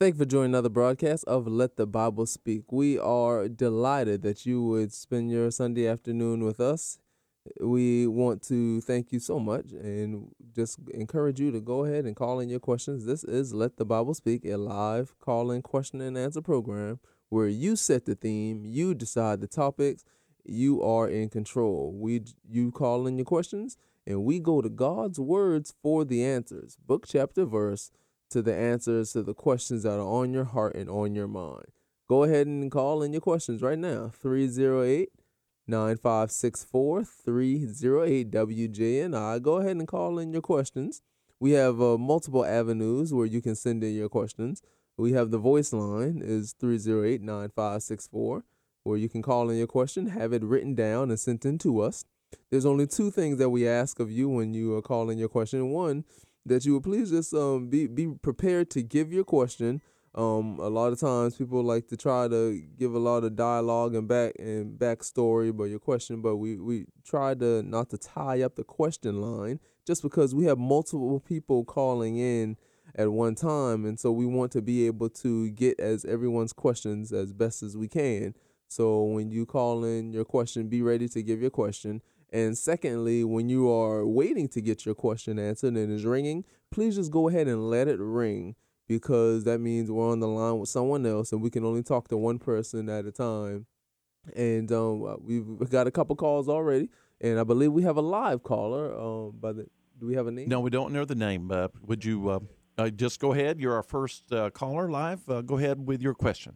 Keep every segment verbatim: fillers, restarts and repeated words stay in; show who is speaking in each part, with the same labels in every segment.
Speaker 1: Thank you for joining another broadcast of Let the Bible Speak. We are delighted that you would spend your Sunday afternoon with us. We want to thank you so much and just encourage you to go ahead and call in your questions. This is Let the Bible Speak, a live call-in question and answer program where you set the theme, you decide the topics, you are in control. We you call in your questions and we go to God's words for the answers, book, chapter, verse, to the answers to the questions that are on your heart and on your mind. Go ahead and call in your questions right now. three oh eight, nine five six four, three oh eight W J N I. Go ahead and call in your questions. We have uh, multiple avenues where you can send in your questions. We have the voice line is three oh eight, nine five six four, where you can call in your question, have it written down and sent in to us. There's only two things that we ask of you when you are calling your question. One, that you would please just um be be prepared to give your question. Um, a lot of times people like to try to give a lot of dialogue and back and backstory about your question, but we we try to not to tie up the question line just because we have multiple people calling in at one time, and so we want to be able to get as everyone's questions as best as we can. So when you call in your question, be ready to give your question. And secondly, when you are waiting to get your question answered and it's ringing, please just go ahead and let it ring, because that means we're on the line with someone else and we can only talk to one person at a time. And um, we've got a couple calls already, and I believe we have a live caller. Um, by the do we have a name?
Speaker 2: No, we don't know the name. Uh, would you uh, uh, just go ahead? You're our first uh, caller live. Uh, go ahead with your question.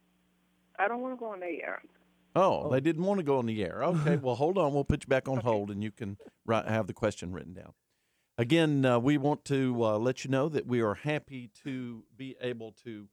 Speaker 3: I don't want to go on the air.
Speaker 2: Oh,
Speaker 1: Oh.
Speaker 2: they didn't want to go on the air. Okay, well, hold on. We'll put you back on
Speaker 3: Okay.
Speaker 2: hold, and you can write, have the question written down. Again, uh, we want to uh, let you know that we are happy to be able to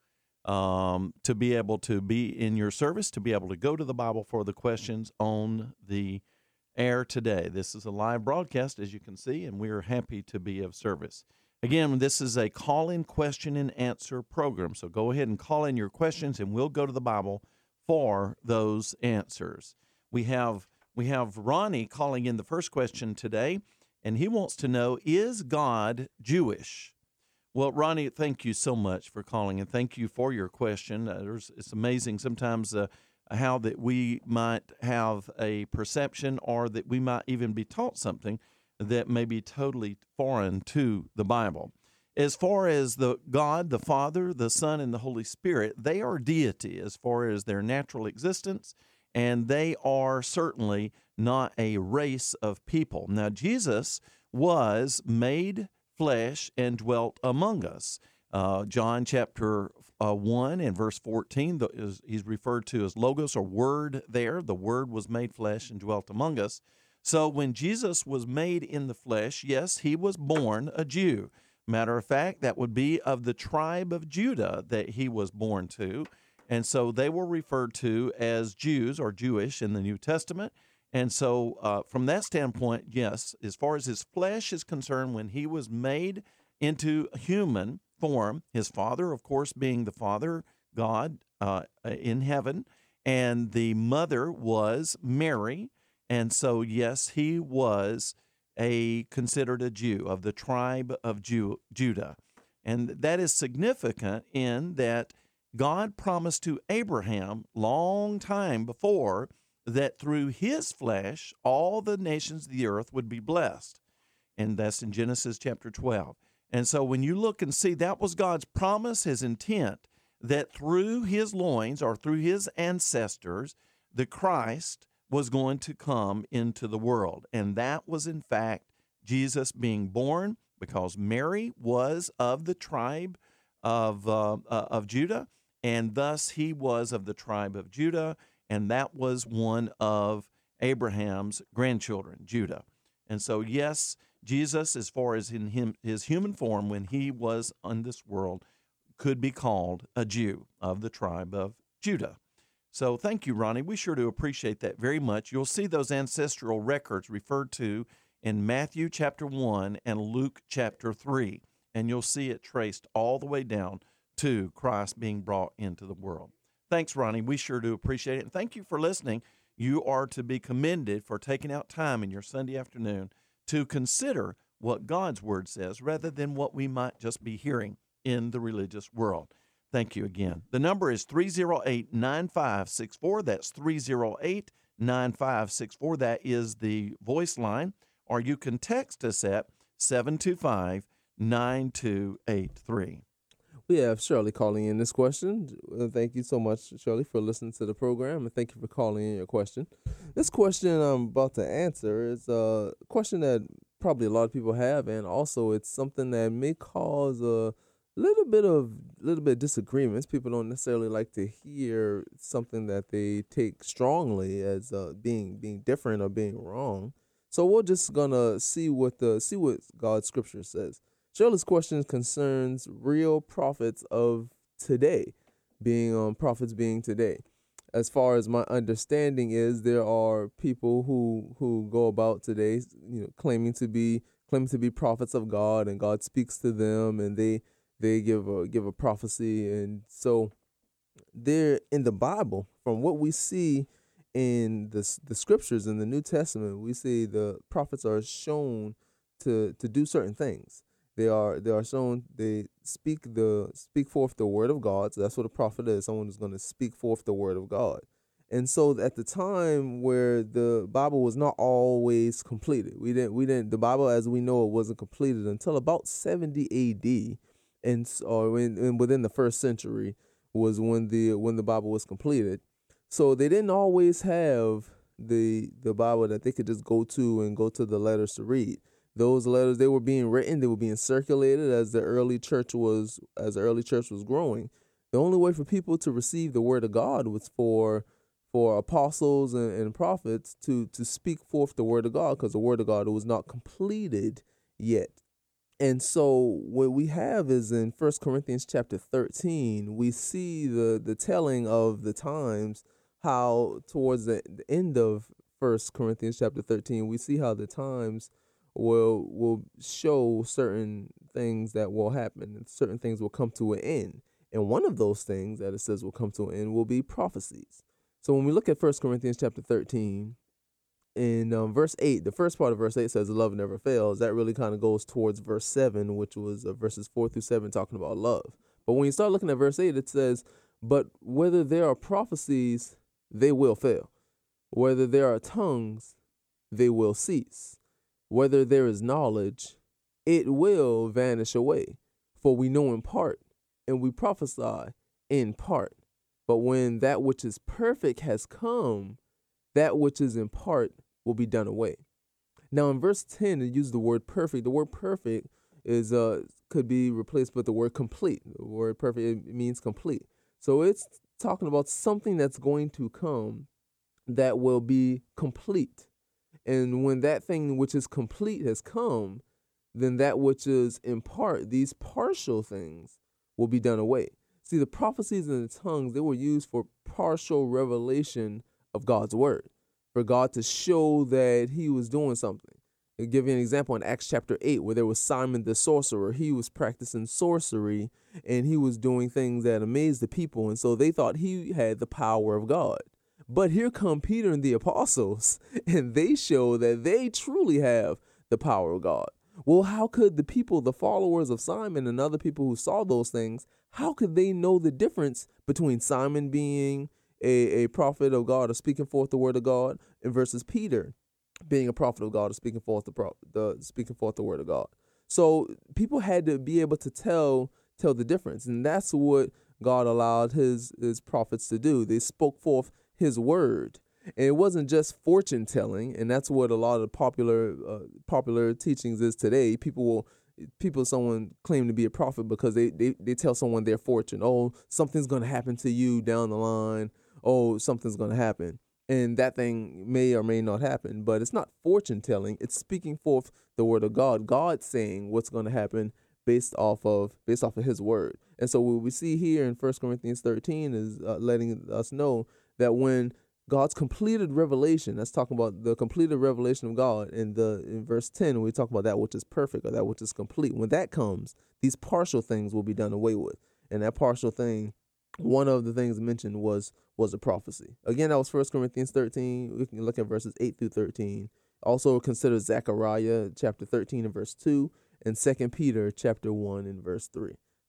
Speaker 2: um, to be able to be in your service, to be able to go to the Bible for the questions on the air today. This is a live broadcast, as you can see, and we are happy to be of service. Again, this is a call-in question and answer program, so go ahead and call in your questions, and we'll go to the Bible for those answers. We have we have Ronnie calling in the first question today, and he wants to know, is God Jewish? Well, Ronnie, thank you so much for calling, and thank you for your question. Uh, there's, it's amazing sometimes uh, how that we might have a perception, or that we might even be taught something that may be totally foreign to the Bible. As far as the God, the Father, the Son, and the Holy Spirit, they are deity as far as their natural existence, and they are certainly not a race of people. Now, Jesus was made flesh and dwelt among us. Uh, John chapter uh, one and verse fourteen, the, is, he's referred to as Logos, or Word there. The Word was made flesh and dwelt among us. So when Jesus was made in the flesh, yes, he was born a Jew. Matter of fact, that would be of the tribe of Judah that he was born to. And so they were referred to as Jews or Jewish in the New Testament. And so uh, from that standpoint, yes, as far as his flesh is concerned, when he was made into human form, his father, of course, being the Father, God uh, in heaven, and the mother was Mary. And so, yes, he was a considered a Jew of the tribe of Jew, Judah. And that is significant in that God promised to Abraham long time before that through his flesh all the nations of the earth would be blessed. And that's in Genesis chapter twelve. And so when you look and see, that was God's promise, his intent, that through his loins or through his ancestors, the Christ was going to come into the world. And that was, in fact, Jesus being born, because Mary was of the tribe of, uh, uh, of Judah, and thus he was of the tribe of Judah, and that was one of Abraham's grandchildren, Judah. And so, yes, Jesus, as far as in him, his human form, when he was on this world, could be called a Jew of the tribe of Judah. So thank you, Ronnie. We sure do appreciate that very much. You'll see those ancestral records referred to in Matthew chapter one and Luke chapter three, and you'll see it traced all the way down to Christ being brought into the world. Thanks, Ronnie. We sure do appreciate it. And thank you for listening. You are to be commended for taking out time in your Sunday afternoon to consider what God's Word says rather than what we might just be hearing in the religious world. Thank you again. The number is three oh eight, nine five six four. That's three oh eight, nine five six four. That is the voice line. Or you can text us at seven two five, nine two eight three.
Speaker 1: We have Shirley calling in this question. Uh, Thank you so much, Shirley, for listening to the program, and thank you for calling in your question. This question I'm about to answer is a question that probably a lot of people have, and also it's something that may cause a little bit of little bit of disagreements. People don't necessarily like to hear something that they take strongly as uh, being being different or being wrong. So we're just gonna see what the see what God's scripture says. Shirley's question concerns real prophets of today, being um, prophets being today. As far as my understanding is, there are people who who go about today, you know, claiming to be claiming to be prophets of God, and God speaks to them, and they they give a give a prophecy, and so they're in the Bible. From what we see in the the scriptures in the New Testament, we see the prophets are shown to to do certain things. They are they are shown they speak the speak forth the word of God. So that's what a prophet is, someone who's going to speak forth the word of God. And so at the time where the Bible was not always completed, we didn't we didn't the Bible as we know it wasn't completed until about seventy A D, and or in, in within the first century was when the when the Bible was completed. So they didn't always have the the Bible that they could just go to and go to the letters to read. Those letters, they were being written, they were being circulated as the early church was as the early church was growing. The only way for people to receive the word of God was for for apostles and, and prophets to to speak forth the word of God, because the word of God was not completed yet. And so what we have is in First Corinthians chapter thirteen, we see the the telling of the times, how towards the, the end of First Corinthians chapter thirteen, we see how the times will will show certain things that will happen, and certain things will come to an end. And one of those things that it says will come to an end will be prophecies. So when we look at First Corinthians chapter thirteen, in um, verse eight, the first part of verse eight says love never fails. That really kind of goes towards verse seven, which was uh, verses four through seven, talking about love. But when you start looking at verse eight, it says, but whether there are prophecies, they will fail. Whether there are tongues, they will cease. Whether there is knowledge, it will vanish away. For we know in part, and we prophesy in part. But when that which is perfect has come, that which is in part will be done away. Now in verse ten, it uses the word perfect. The word perfect is uh could be replaced with the word complete. The word perfect, it means complete. So it's talking about something that's going to come that will be complete. And when that thing which is complete has come, then that which is in part, these partial things, will be done away. See, the prophecies and the tongues, they were used for partial revelation of God's word, for God to show that he was doing something. I'll give you an example in Acts chapter eight, where there was Simon the sorcerer. He was practicing sorcery, and he was doing things that amazed the people, and so they thought he had the power of God. But here come Peter and the apostles, and they show that they truly have the power of God. Well, how could the people, the followers of Simon and other people who saw those things, how could they know the difference between Simon being a, a prophet of God or speaking forth the word of God, and versus Peter being a prophet of God or speaking forth the, pro- the speaking forth the word of God? So people had to be able to tell tell the difference, and that's what God allowed his his prophets to do. They spoke forth his word, and it wasn't just fortune telling, and that's what a lot of popular uh, popular teachings is today. People will people someone claim to be a prophet because they, they they tell someone their fortune. Oh, something's going to happen to you down the line. Oh, something's going to happen, and that thing may or may not happen. But it's not fortune telling. It's speaking forth the word of God. God saying what's going to happen based off of based off of his word. And so what we see here in First Corinthians thirteen is uh, letting us know that when God's completed revelation, that's talking about the completed revelation of God. In the in verse ten, we talk about that which is perfect, or that which is complete. When that comes, these partial things will be done away with. And that partial thing, one of the things mentioned was was a prophecy. Again, that was First Corinthians thirteen. We can look at verses eight through thirteen. Also consider Zechariah chapter thirteen and verse two, and Second Peter chapter one and verse three.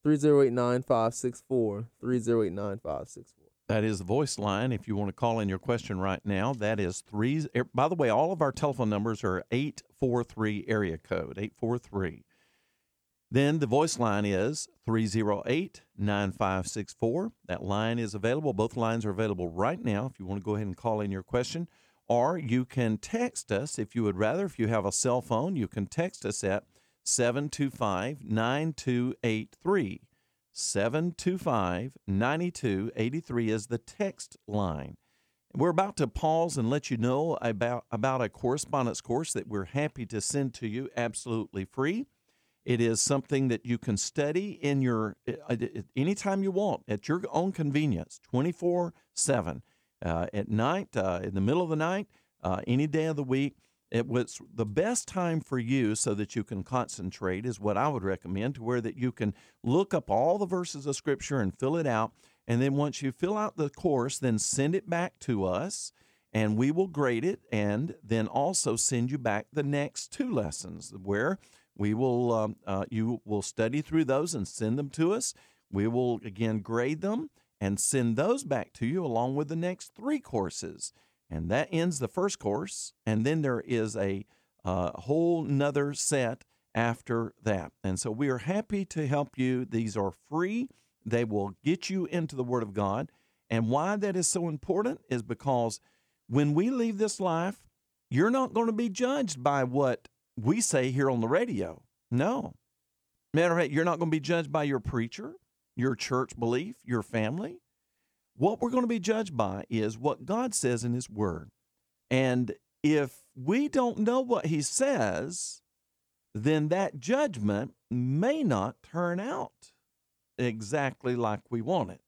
Speaker 1: three oh eight, nine five six four, three oh eight, nine five six four.
Speaker 2: That is the voice line. If you want to call in your question right now, that is three. By the way, all of our telephone numbers are eight four three area code, eight four three. Then the voice line is three oh eight, nine five six four. That line is available. Both lines are available right now if you want to go ahead and call in your question. Or you can text us if you would rather. If you have a cell phone, you can text us at seven two five, nine two eight three. seven two five, nine two eight three is the text line. We're about to pause and let you know about, about a correspondence course that we're happy to send to you absolutely free. It is something that you can study in your anytime you want at your own convenience, twenty-four seven, uh, at night, uh, in the middle of the night, uh, any day of the week. It was the best time for you so that you can concentrate is what I would recommend, to where that you can look up all the verses of Scripture and fill it out. And then once you fill out the course, then send it back to us, and we will grade it, and then also send you back the next two lessons where we will um, uh, you will study through those and send them to us. We will, again, grade them and send those back to you along with the next three courses. And that ends the first course, and then there is a uh, whole nother set after that. And so we are happy to help you. These are free. They will get you into the Word of God. And why that is so important is because when we leave this life, you're not going to be judged by what we say here on the radio. No. Matter of fact, you're not going to be judged by your preacher, your church belief, your family. What we're going to be judged by is what God says in His Word. And if we don't know what He says, then that judgment may not turn out exactly like we want it.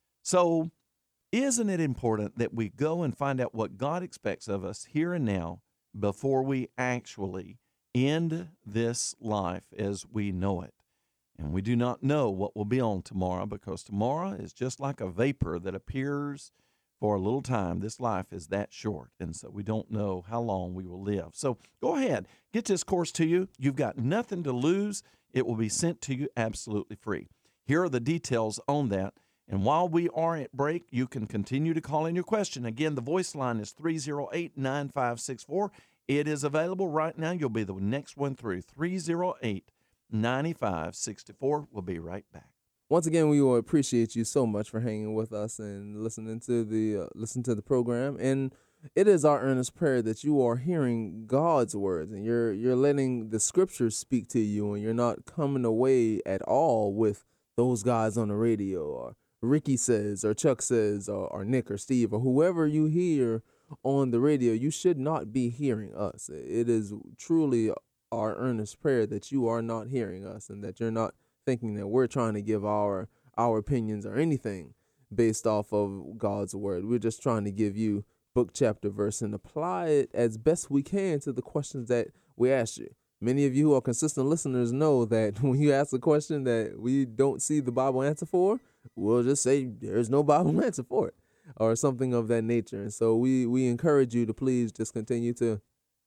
Speaker 2: So, isn't it important that we go and find out what God expects of us here and now before we actually end this life as we know it? And we do not know what will be on tomorrow, because tomorrow is just like a vapor that appears for a little time. This life is that short, and so we don't know how long we will live. So go ahead, get this course to you. You've got nothing to lose. It will be sent to you absolutely free. Here are the details on that. And while we are at break, you can continue to call in your question. Again, the voice line is three oh eight, nine five six four. It is available right now. You'll be the next one through, three oh eight, nine five six four. We'll be right back.
Speaker 1: Once again, we will appreciate you so much for hanging with us and listening to the uh, listen to the program. And it is our earnest prayer that you are hearing God's words, and you're you're letting the Scriptures speak to you, and you're not coming away at all with those guys on the radio, or Ricky says, or Chuck says, or, or Nick or Steve, or whoever you hear on the radio. You should not be hearing us. It is truly our earnest prayer that you are not hearing us, and that you're not thinking that we're trying to give our our opinions or anything based off of God's word. We're just trying to give you book, chapter, verse, and apply it as best we can to the questions that we ask you. Many of you who are consistent listeners know that when you ask a question that we don't see the Bible answer for, we'll just say there's no Bible answer for it, or something of that nature. And so we, we encourage you to please just continue to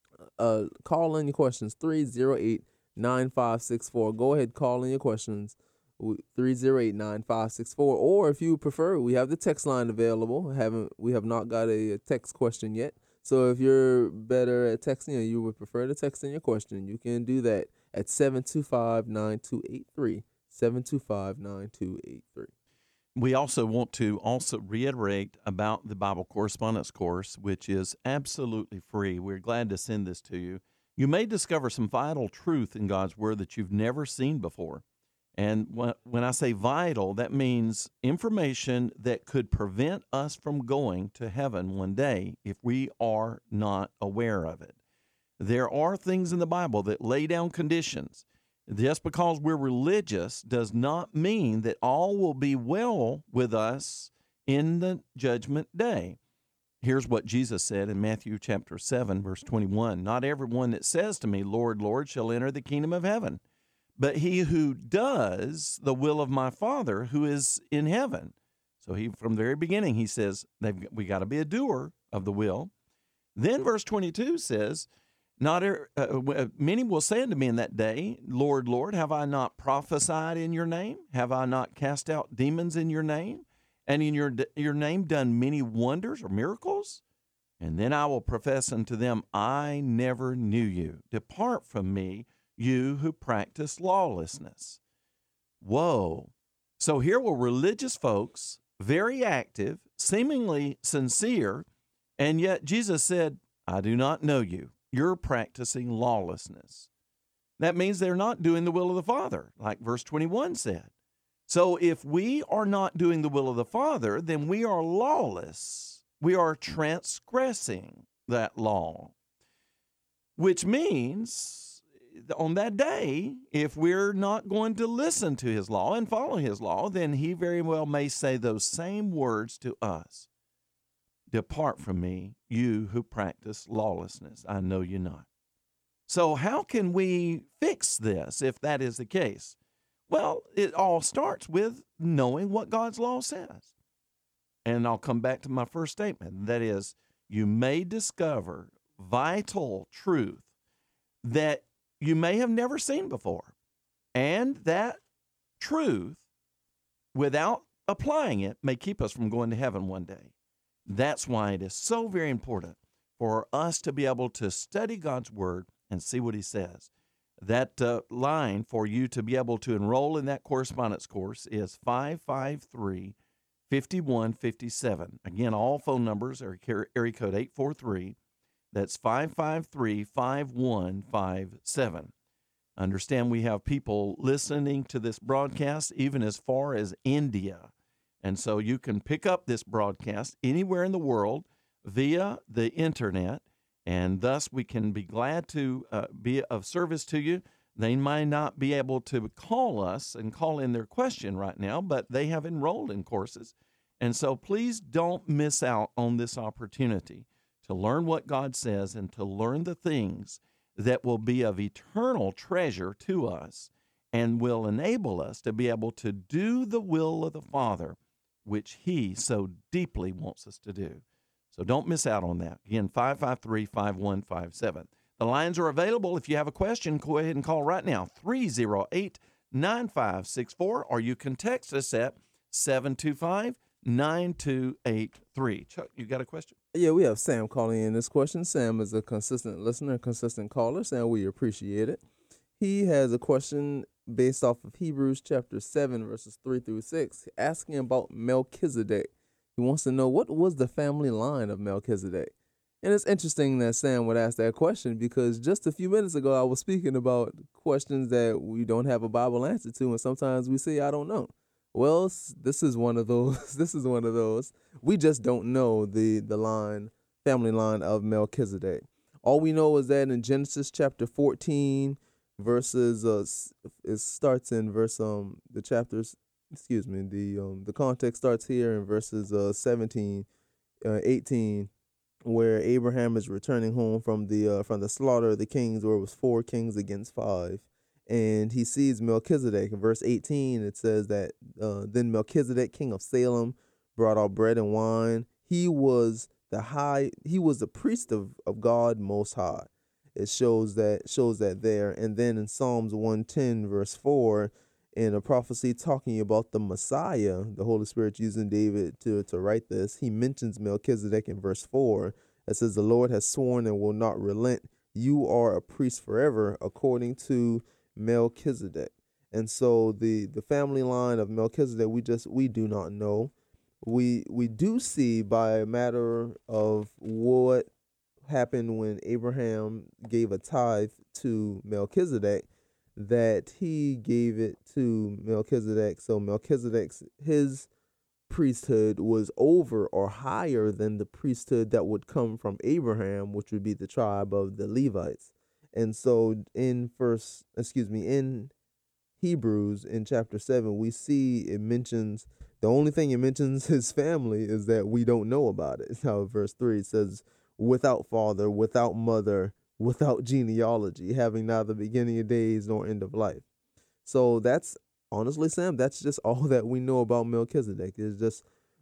Speaker 1: uh, call in your questions, three oh eight, nine five six four. Go ahead, call in your questions, three oh eight, nine five six four. Or if you prefer, we have the text line available. Haven't We have not got a text question yet. So if you're better at texting, or you would prefer to text in your question, you can do that at seven two five, nine two eight three, seven two five, nine two eight three.
Speaker 2: We also want to also reiterate about the Bible Correspondence Course, which is absolutely free. We're glad to send this to you. You may discover some vital truth in God's Word that you've never seen before. And when I say vital, that means information that could prevent us from going to heaven one day if we are not aware of it. There are things in the Bible that lay down conditions. Just because we're religious does not mean that all will be well with us in the judgment day. Here's what Jesus said in Matthew chapter seven, verse twenty-one. Not everyone that says to me, Lord, Lord, shall enter the kingdom of heaven, but he who does the will of my Father who is in heaven. So he, from the very beginning, he says they've, we got to be a doer of the will. Then verse twenty-two says, Not er, uh, w- many will say unto me in that day, Lord, Lord, have I not prophesied in your name? Have I not cast out demons in your name? And in your d- your name done many wonders or miracles? And then I will profess unto them, I never knew you. Depart from me, you who practice lawlessness. Whoa. So here were religious folks, very active, seemingly sincere, and yet Jesus said, I do not know you. You're practicing lawlessness. That means they're not doing the will of the Father, like verse twenty-one said. So if we are not doing the will of the Father, then we are lawless. We are transgressing that law, which means on that day, if we're not going to listen to his law and follow his law, then he very well may say those same words to us. Depart from me, you who practice lawlessness. I know you not. So how can we fix this if that is the case? Well, it all starts with knowing what God's law says. And I'll come back to my first statement. That is, you may discover vital truth that you may have never seen before. And that truth, without applying it, may keep us from going to heaven one day. That's why it is so very important for us to be able to study God's Word and see what He says. That uh, line for you to be able to enroll in that correspondence course is five five three, five one five seven. Again, all phone numbers are area code eight four three. That's five five three, five one five seven. Understand we have people listening to this broadcast even as far as India. And so you can pick up this broadcast anywhere in the world via the internet, and thus we can be glad to uh, be of service to you. They might not be able to call us and call in their question right now, but they have enrolled in courses. And so please don't miss out on this opportunity to learn what God says and to learn the things that will be of eternal treasure to us and will enable us to be able to do the will of the Father, which He so deeply wants us to do. So don't miss out on that. Again, five five three, five one five seven. The lines are available. If you have a question, go ahead and call right now, three oh eight, nine five six four, or you can text us at seven two five, nine two eight three. Chuck, you got a question?
Speaker 1: Yeah, we have Sam calling in this question. Sam is a consistent listener, consistent caller. Sam, we appreciate it. He has a question based off of Hebrews chapter seven, verses three through six, asking about Melchizedek. He wants to know, what was the family line of Melchizedek? And it's interesting that Sam would ask that question, because just a few minutes ago I was speaking about questions that we don't have a Bible answer to, and sometimes we say, I don't know. Well, this is one of those. This is one of those. We just don't know the, the line, family line of Melchizedek. All we know is that in Genesis chapter fourteen, verses uh, it starts in verse um the chapters. Excuse me. The um the context starts here in verses uh seventeen, uh, eighteen, where Abraham is returning home from the uh, from the slaughter of the kings, where it was four kings against five. And he sees Melchizedek. In verse eighteen, it says that uh, then Melchizedek, king of Salem, brought out bread and wine. He was the high. He was the priest of, of God Most High. It shows that shows that there. And then in Psalms one ten, verse four, in a prophecy talking about the Messiah, the Holy Spirit using David to to write this, he mentions Melchizedek in verse four. It says, "The Lord has sworn and will not relent. You are a priest forever, according to Melchizedek." And so the the family line of Melchizedek, we just we do not know. We we do see by a matter of what happened when Abraham gave a tithe to Melchizedek, that he gave it to Melchizedek. So Melchizedek's his priesthood was over or higher than the priesthood that would come from Abraham, which would be the tribe of the Levites. And so in first, excuse me, in Hebrews in chapter seven, we see it mentions, the only thing it mentions his family is that we don't know about it. Now verse three says, without father, without mother, without genealogy, having neither beginning of days nor end of life. So that's honestly, Sam, that's just all that we know about Melchizedek. Is just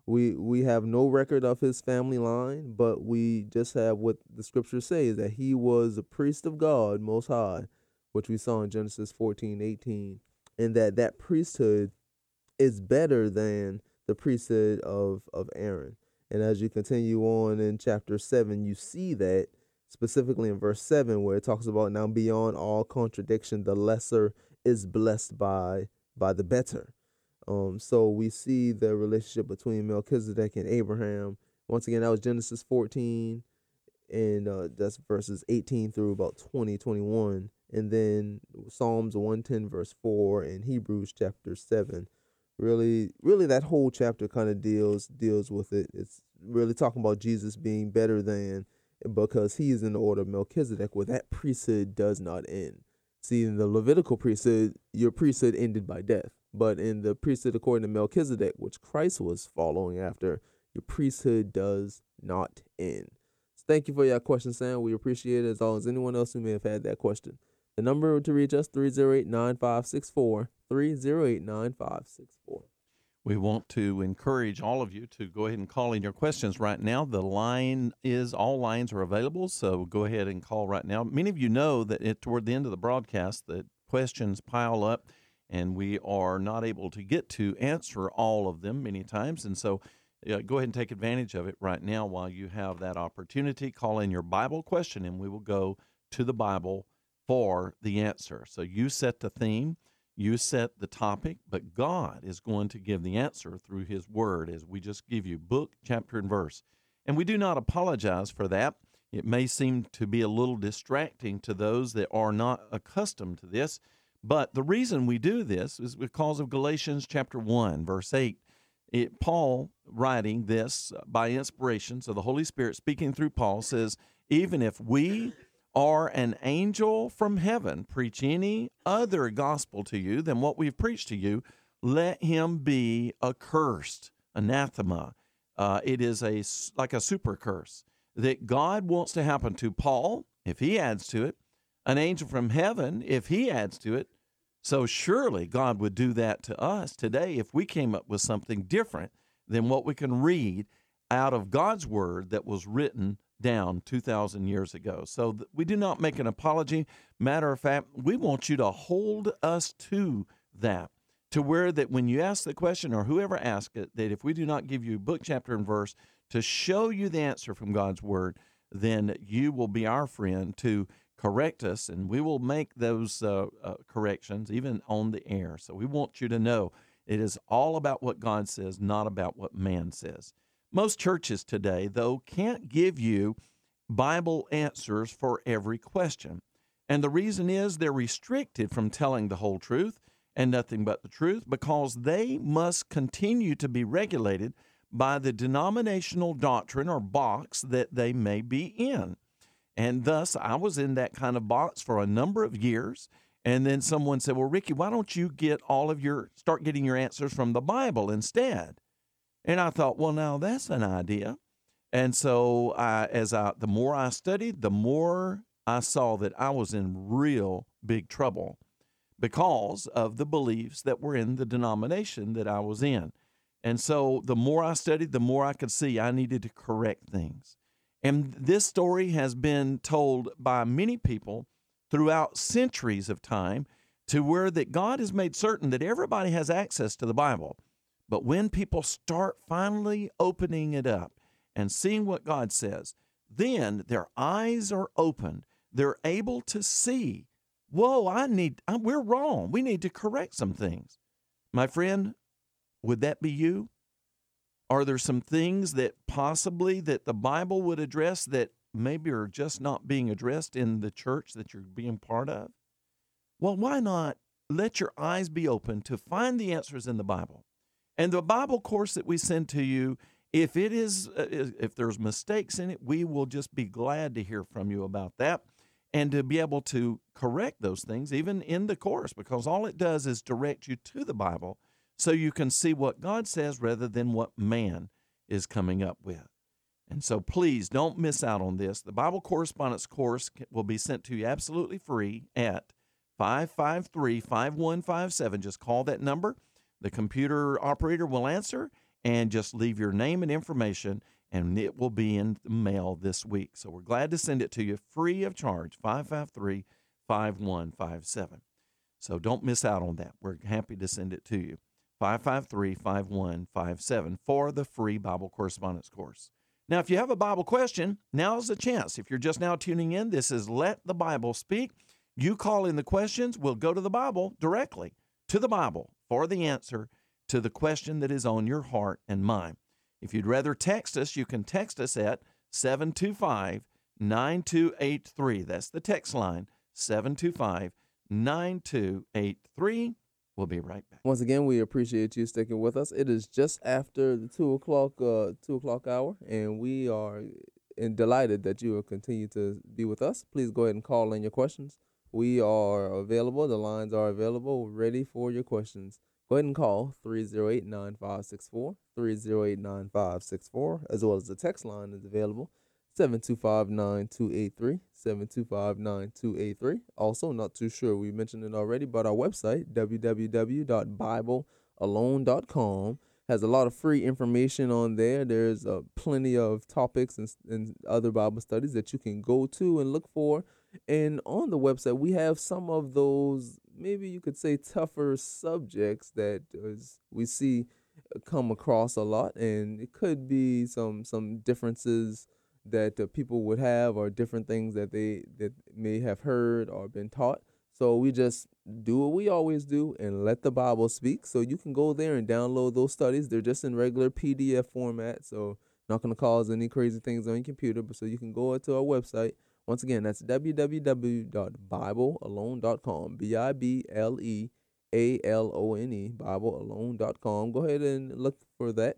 Speaker 1: We we have no record of his family line, but we just have what the scriptures say is that he was a priest of God Most High, which we saw in Genesis fourteen eighteen, and that that priesthood is better than the priesthood of, of Aaron. And as you continue on in chapter seven, you see that specifically in verse seven, where it talks about now beyond all contradiction, the lesser is blessed by by the better. Um, so we see the relationship between Melchizedek and Abraham. Once again, that was Genesis fourteen, and uh, that's verses eighteen through about twenty, twenty-one. And then Psalms one ten, verse four, and Hebrews chapter seven. Really, really, that whole chapter kind of deals deals with it. It's really talking about Jesus being better than, because he is in the order of Melchizedek, where that priesthood does not end. See, in the Levitical priesthood, your priesthood ended by death. But in the priesthood according to Melchizedek, which Christ was following after, your priesthood does not end. So thank you for your question, Sam. We appreciate it as always. Anyone else who may have had that question. The number to reach us, three oh eight, nine five six four, three oh eight, nine five six four.
Speaker 2: We want to encourage all of you to go ahead and call in your questions right now. The line is, all lines are available, so go ahead and call right now. Many of you know that it, toward the end of the broadcast, that questions pile up, and we are not able to get to answer all of them many times. And so uh, go ahead and take advantage of it right now while you have that opportunity. Call in your Bible question, and we will go to the Bible for the answer. So you set the theme, you set the topic, but God is going to give the answer through his word as we just give you book, chapter, and verse. And we do not apologize for that. It may seem to be a little distracting to those that are not accustomed to this, but the reason we do this is because of Galatians chapter one, verse eight. It, Paul, writing this by inspiration, so the Holy Spirit speaking through Paul, says, even if we or an angel from heaven preach any other gospel to you than what we've preached to you, let him be accursed, anathema. Uh, it is a like a super curse that God wants to happen to Paul if he adds to it, an angel from heaven if he adds to it. So surely God would do that to us today if we came up with something different than what we can read out of God's word that was written down two thousand years ago. So th- we do not make an apology. Matter of fact, we want you to hold us to that, to where that when you ask the question or whoever asks it, that if we do not give you book, chapter, and verse to show you the answer from God's word, then you will be our friend to correct us, and we will make those uh, uh, corrections even on the air. So we want you to know it is all about what God says, not about what man says. Most churches today, though, can't give you Bible answers for every question. And the reason is they're restricted from telling the whole truth and nothing but the truth because they must continue to be regulated by the denominational doctrine or box that they may be in. And thus, I was in that kind of box for a number of years. And then someone said, well, Ricky, why don't you get all of your, start getting your answers from the Bible instead? And I thought, well, now that's an idea. And so I, as I, the more I studied, the more I saw that I was in real big trouble because of the beliefs that were in the denomination that I was in. And so the more I studied, the more I could see I needed to correct things. And this story has been told by many people throughout centuries of time to where that God has made certain that everybody has access to the Bible. But when people start finally opening it up and seeing what God says, then their eyes are opened. They're able to see, whoa, I need, I, we're wrong. We need to correct some things. My friend, would that be you? Are there some things that possibly that the Bible would address that maybe are just not being addressed in the church that you're being part of? Well, why not let your eyes be open to find the answers in the Bible? And the Bible course that we send to you, if it is, uh, if there's mistakes in it, we will just be glad to hear from you about that and to be able to correct those things even in the course, because all it does is direct you to the Bible so you can see what God says rather than what man is coming up with. And so please don't miss out on this. The Bible Correspondence Course will be sent to you absolutely free at five five three, five one five seven. Just call that number. The computer operator will answer, and just leave your name and information, and it will be in the mail this week. So we're glad to send it to you free of charge, five five three, five one five seven. So don't miss out on that. We're happy to send it to you, five five three, five one five seven, for the free Bible correspondence course. Now, if you have a Bible question, now's the chance. If you're just now tuning in, this is Let the Bible Speak. You call in the questions. We'll go to the Bible directly, to the Bible, for the answer to the question that is on your heart and mind. If you'd rather text us, you can text us at seven two five, nine two eight three. That's the text line, seven two five, nine two eight three. We'll be right back.
Speaker 1: Once again, we appreciate you sticking with us. It is just after the two o'clock uh, two o'clock hour, and we are and delighted that you will continue to be with us. Please go ahead and call in your questions. We are available. The lines are available, ready for your questions. Go ahead and call three oh eight, nine five six four, three oh eight, nine five six four, as well as the text line is available, seven two five, nine two eight three, seven two five, nine two eight three. Also, not too sure we mentioned it already, but our website, w w w dot bible alone dot com, has a lot of free information on there. There's uh, plenty of topics and, and other Bible studies that you can go to and look for. And on the website, we have some of those, maybe you could say, tougher subjects that is, we see come across a lot. And it could be some some differences that uh, people would have, or different things that they that may have heard or been taught. So we just do what we always do and let the Bible speak. So you can go there and download those studies. They're just in regular P D F format, so not going to cause any crazy things on your computer. But so you can go to our website. Once again, that's w w w dot bible alone dot com, B I B L E A L O N E, bible alone dot com. Go ahead and look for that.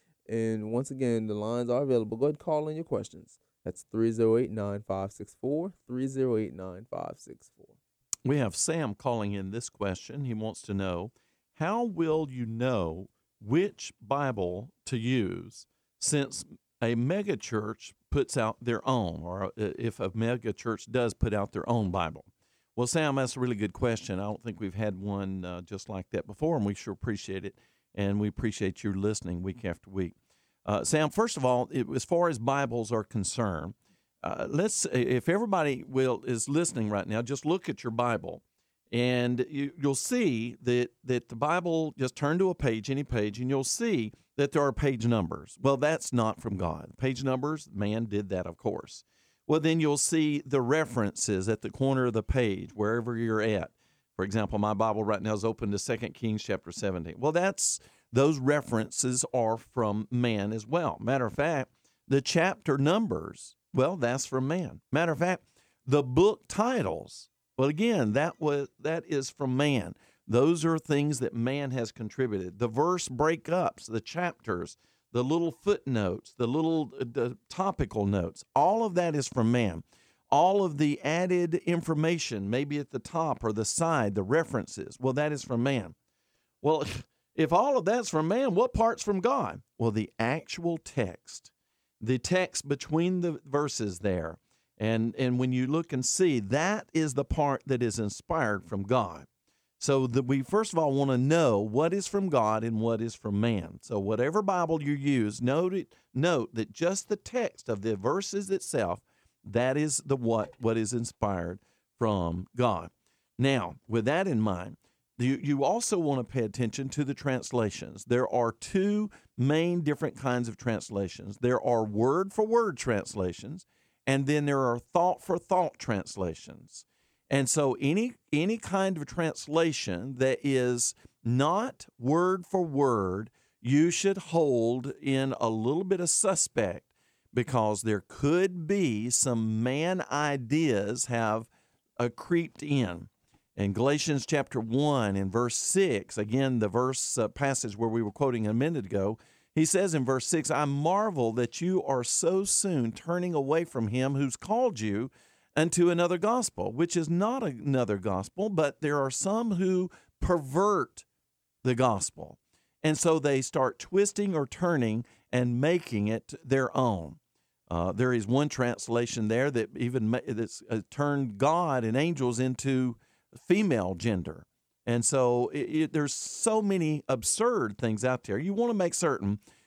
Speaker 1: And once again, the lines are available. Go ahead and call in your questions. That's three oh eight, nine five six four, three oh eight, nine five six four.
Speaker 2: We have Sam calling in this question. He wants to know, how will you know which Bible to use, since a megachurch puts out their own, or if a megachurch does put out their own Bible? Well, Sam, that's a really good question. I don't think we've had one uh, just like that before, and we sure appreciate it, and we appreciate you listening week after week. Uh, Sam, first of all, it, as far as Bibles are concerned, uh, let's if everybody will is listening right now, just look at your Bible, and you, you'll see that that the Bible, just turn to a page, any page, and you'll see that there are page numbers. Well, that's not from God. Page numbers, man did that, of course. Well, then you'll see the references at the corner of the page, wherever you're at. For example, my Bible right now is open to Second Kings chapter seventeen. Well, that's those references are from man as well. Matter of fact, the chapter numbers, well, that's from man. Matter of fact, the book titles, well, again, that was that is from man. Those are things that man has contributed. The verse breakups, the chapters, the little footnotes, the little the topical notes, all of that is from man. All of the added information, maybe at the top or the side, the references, well, that is from man. Well, if all of that's from man, what part's from God? Well, the actual text, the text between the verses there, and, and when you look and see, that is the part that is inspired from God. So that we first of all want to know what is from God and what is from man. So whatever Bible you use, note it, note that just the text of the verses itself, that is the what what is inspired from God. Now, with that in mind, you, you also want to pay attention to the translations. There are two main different kinds of translations. There are word-for-word translations, and then there are thought-for-thought translations. And so any any kind of translation that is not word for word, you should hold in a little bit of suspect, because there could be some man ideas have uh, creeped in. In Galatians chapter one and verse six, again, the verse uh, passage where we were quoting a minute ago, he says in verse six, I marvel that you are so soon turning away from him who's called you unto another gospel, which is not another gospel, but there are some who pervert the gospel. And so they start twisting or turning and making it their own. Uh, there is one translation there that even ma- that's uh, turned God and angels into female gender. And so it, it, there's so many absurd things out there. You want to make certain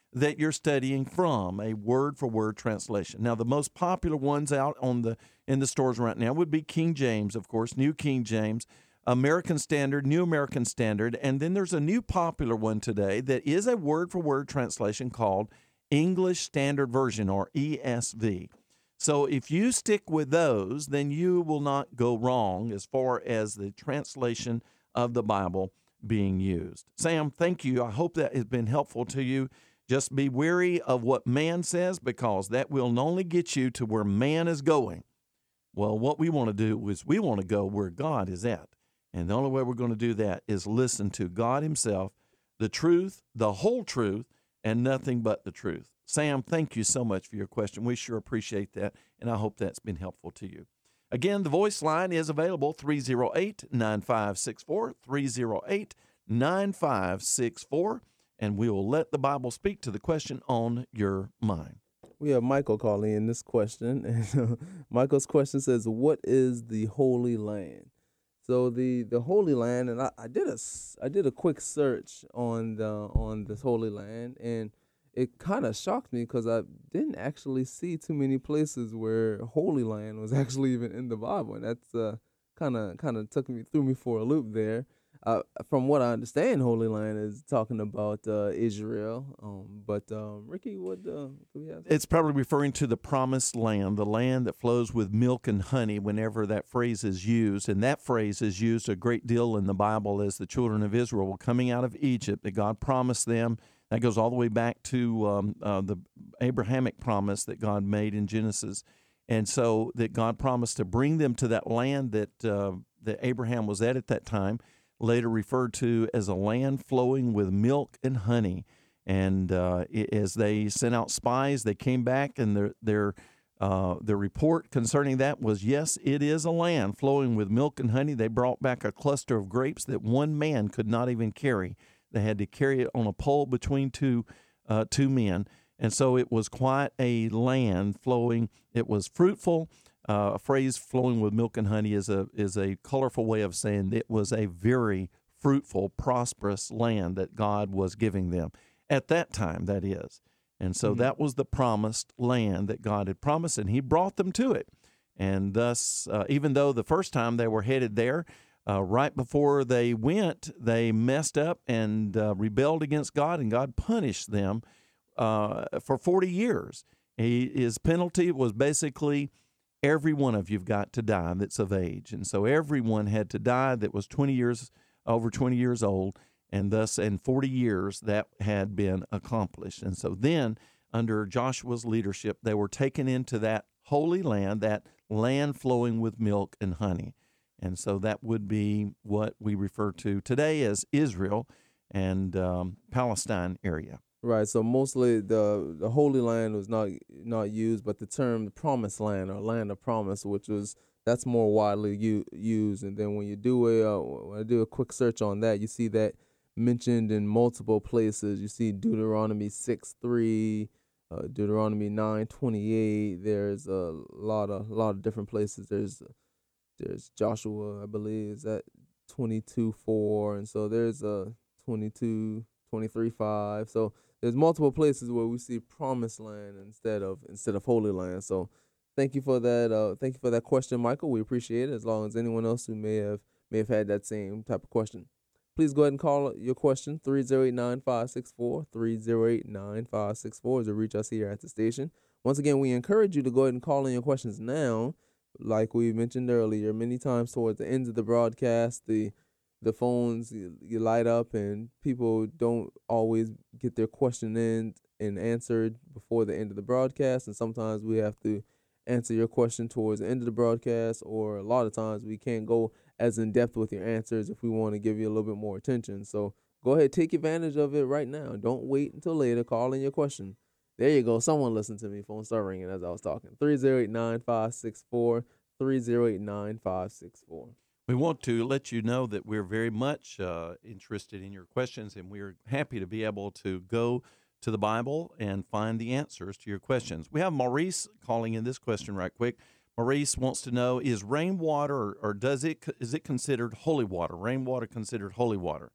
Speaker 2: that you're studying from, a word-for-word translation. Now, the most popular ones out on the in the stores right now would be King James, of course, New King James, American Standard, New American Standard, and then there's a new popular one today that is a word-for-word translation called English Standard Version, or E S V. So if you stick with those, then you will not go wrong as far as the translation of the Bible being used. Sam, thank you. I hope that has been helpful to you. Just be wary of what man says, because that will only get you to where man is going. Well, what we want to do is we want to go where God is at. And the only way we're going to do that is listen to God himself, the truth, the whole truth, and nothing but the truth. Sam, thank you so much for your question. We sure appreciate that, and I hope that's been helpful to you. Again, the voice line is available, three oh eight, nine five six four, three oh eight, nine five six four, and we will let the Bible speak to the question on your mind.
Speaker 1: We have Michael calling in this question, and uh, Michael's question says, what is the Holy Land? So the, the Holy Land, and I, I did a I did a quick search on the on this Holy Land, and it kind of shocked me because I didn't actually see too many places where Holy Land was actually even in the Bible, and that's uh kind of kind of took me threw me for a loop there. Uh, from what I understand, Holy Land is talking about uh, Israel. Um, but um, Ricky, what uh, do we have?
Speaker 2: It's probably referring to the promised land, the land that flows with milk and honey whenever that phrase is used. And that phrase is used a great deal in the Bible as the children of Israel were coming out of Egypt, that God promised them. That goes all the way back to um, uh, the Abrahamic promise that God made in Genesis. And so that God promised to bring them to that land that, uh, that Abraham was at at that time, later referred to as a land flowing with milk and honey. And uh, as they sent out spies, they came back, and their their uh, their report concerning that was, yes, it is a land flowing with milk and honey. They brought back a cluster of grapes that one man could not even carry. They had to carry it on a pole between two uh, two men. And so it was quite a land flowing. It was fruitful. Uh, a phrase flowing with milk and honey is a is a colorful way of saying it was a very fruitful, prosperous land that God was giving them at that time, that is. And so mm-hmm. that was the promised land that God had promised, and he brought them to it. And thus, uh, even though the first time they were headed there, uh, right before they went, they messed up and uh, rebelled against God, and God punished them uh, for forty years. He, his penalty was basically, every one of you've got to die that's of age. And so everyone had to die that was twenty years, over twenty years old, and thus in forty years that had been accomplished. And so then, under Joshua's leadership, they were taken into that holy land, that land flowing with milk and honey. And so that would be what we refer to today as Israel and um, Palestine area.
Speaker 1: Right, so mostly the the Holy Land was not not used, but the term the Promised Land, or Land of Promise, which was that's more widely u- used. And then when you do a uh, when I do a quick search on that, you see that mentioned in multiple places. You see Deuteronomy six three, uh, Deuteronomy nine twenty eight. There's a lot of a lot of different places. There's there's Joshua, I believe, is at twenty-two four, and so there's a twenty-two, twenty-three five. So there's multiple places where we see Promised Land instead of instead of Holy Land. So thank you for that. Uh, thank you for that question, Michael. We appreciate it. As long as anyone else who may have may have had that same type of question, please go ahead and call your question three oh eight, nine five six four, three oh eight, nine five six four, to reach us here at the station. Once again, we encourage you to go ahead and call in your questions now. Like we mentioned earlier, many times towards the end of the broadcast, the the phones you, you light up, and people don't always get their question in and answered before the end of the broadcast. And sometimes we have to answer your question towards the end of the broadcast, or a lot of times we can't go as in depth with your answers if we want to give you a little bit more attention. So go ahead, take advantage of it right now. Don't wait until later. Call in your question. There you go. Someone listened to me. Phone started ringing as I was talking. three oh eight, nine five six four, three oh eight, nine five six four.
Speaker 2: We want to let you know that we're very much uh, interested in your questions, and we're happy to be able to go to the Bible and find the answers to your questions. We have Maurice calling in this question right quick. Maurice wants to know, is rainwater, or, or does it is it considered holy water? Rainwater considered holy water?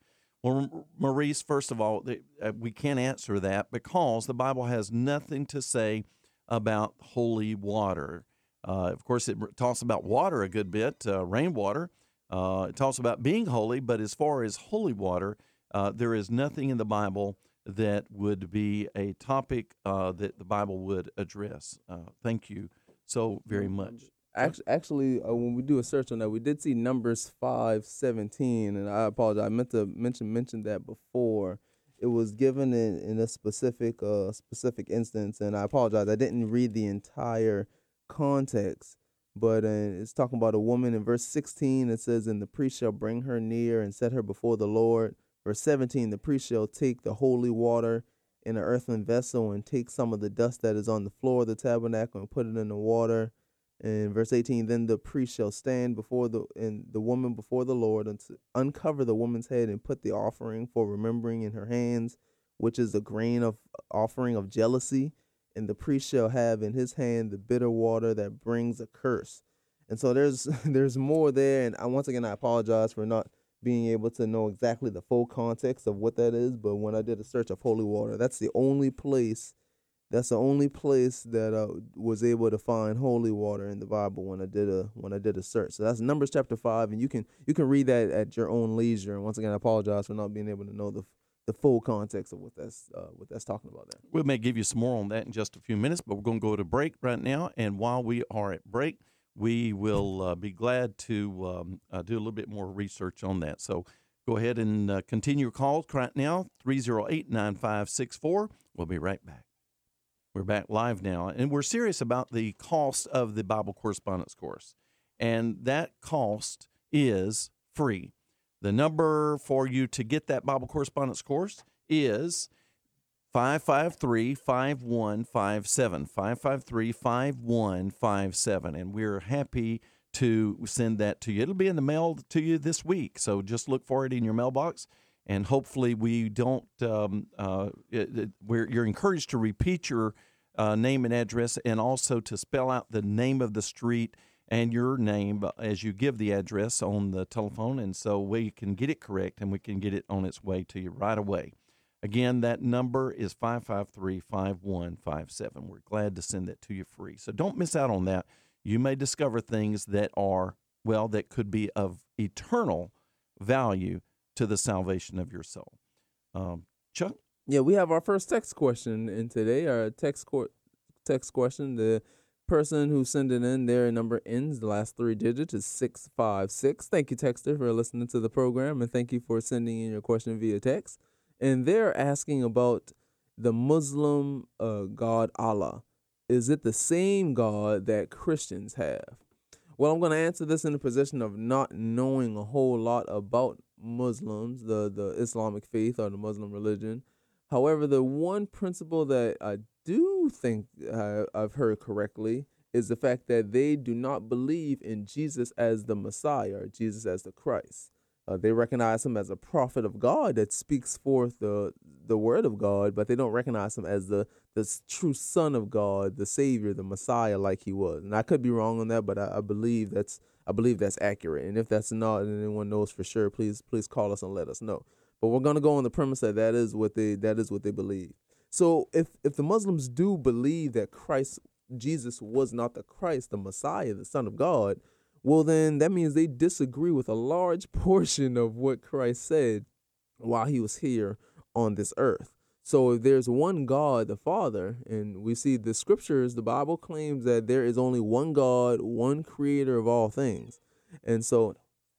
Speaker 2: Well, Maurice, first of all, we can't answer that because the Bible has nothing to say about holy water. Uh, of course, it talks about water a good bit, uh, rainwater. Uh, it talks about being holy, but as far as holy water, uh, there is nothing in the Bible that would be a topic uh, that the Bible would address. Uh, thank you so very much.
Speaker 1: Actually, actually uh, when we do a search on that, we did see Numbers five seventeen, and I apologize. I meant to mention mention that before. It was given in, in a specific uh, specific instance, and I apologize. I didn't read the entire context, but uh, it's talking about a woman in verse sixteen. It says, "And the priest shall bring her near and set her before the Lord." Verse seventeen, the priest shall take the holy water in an earthen vessel and take some of the dust that is on the floor of the tabernacle and put it in the water. And verse eighteen, then the priest shall stand before the and the woman before the Lord and uncover the woman's head and put the offering for remembering in her hands, which is the grain of offering of jealousy. And the priest shall have in his hand the bitter water that brings a curse. And so there's there's more there. And I, once again, I apologize for not being able to know exactly the full context of what that is. But when I did a search of holy water, that's the only place That's the only place that I was able to find holy water in the Bible when I did a when I did a search. So that's Numbers chapter five, and you can you can read that at your own leisure. And once again, I apologize for not being able to know the the full context of what that's uh, what that's talking about there.
Speaker 2: We may give you some more on that in just a few minutes, but we're going to go to break right now. And while we are at break, we will uh, be glad to um, uh, do a little bit more research on that. So go ahead and uh, continue your calls right now, three oh eight, nine five six four. We'll be right back. We're back live now, and we're serious about the cost of the Bible correspondence course, and that cost is free. The number for you to get that Bible correspondence course is five five three, five one five seven, five five three, five one five seven, and we're happy to send that to you. It'll be in the mail to you this week, so just look for it in your mailbox. And hopefully we don't, um, uh, it, it, we're, you're encouraged to repeat your uh, name and address and also to spell out the name of the street and your name as you give the address on the telephone. And so we can get it correct and we can get it on its way to you right away. Again, that number is five five three, five one five seven. We're glad to send that to you free. So don't miss out on that. You may discover things that are, well, that could be of eternal value to the salvation of your soul. Um, Chuck?
Speaker 1: Yeah, we have our first text question in today. Our text co- text question, the person who sent it in, their number ends, the last three digits is six five six. Thank you, texter, for listening to the program, and thank you for sending in your question via text. And they're asking about the Muslim uh, God Allah. Is it the same God that Christians have? Well, I'm going to answer this in the position of not knowing a whole lot about Muslims, the, the Islamic faith or the Muslim religion. However, the one principle that I do think uh, I've heard correctly is the fact that they do not believe in Jesus as the Messiah or Jesus as the Christ. Uh, they recognize him as a prophet of God that speaks forth the the word of God, but they don't recognize him as the, the true Son of God, the Savior, the Messiah, like he was. And I could be wrong on that, but I, I believe that's I believe that's accurate. And if that's not, and anyone knows for sure, please please call us and let us know. But we're gonna go on the premise that that is what they that is what they believe. So if if the Muslims do believe that Christ Jesus was not the Christ, the Messiah, the Son of God, well, then that means they disagree with a large portion of what Christ said while he was here on this earth. So if there's one God, the Father, and we see the scriptures, the Bible claims that there is only one God, one creator of all things. And so,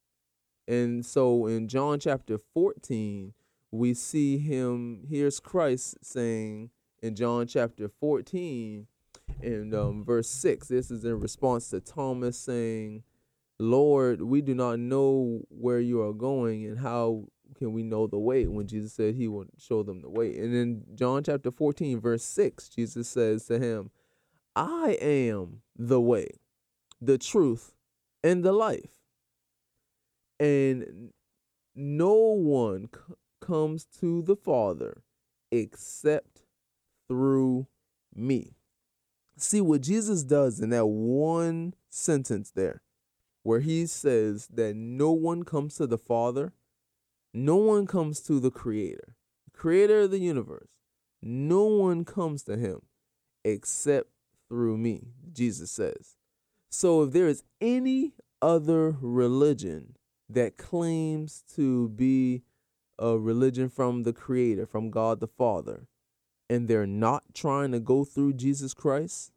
Speaker 1: and so in John chapter fourteen, we see him, here's Christ saying in John chapter fourteen, in um, verse six, this is in response to Thomas saying, Lord, we do not know where you are going, and how can we know the way? When Jesus said he would show them the way. And in John chapter fourteen, verse six, Jesus says to him, I am the way, the truth, and the life. And no one c- comes to the Father except through me. See what Jesus does in that one sentence there, where he says that no one comes to the Father, No one comes to the Creator, Creator of the universe. No one comes to him except through me, Jesus says. So if there is any other religion that claims to be a religion from the Creator, from God the Father, and they're not trying to go through Jesus Christ,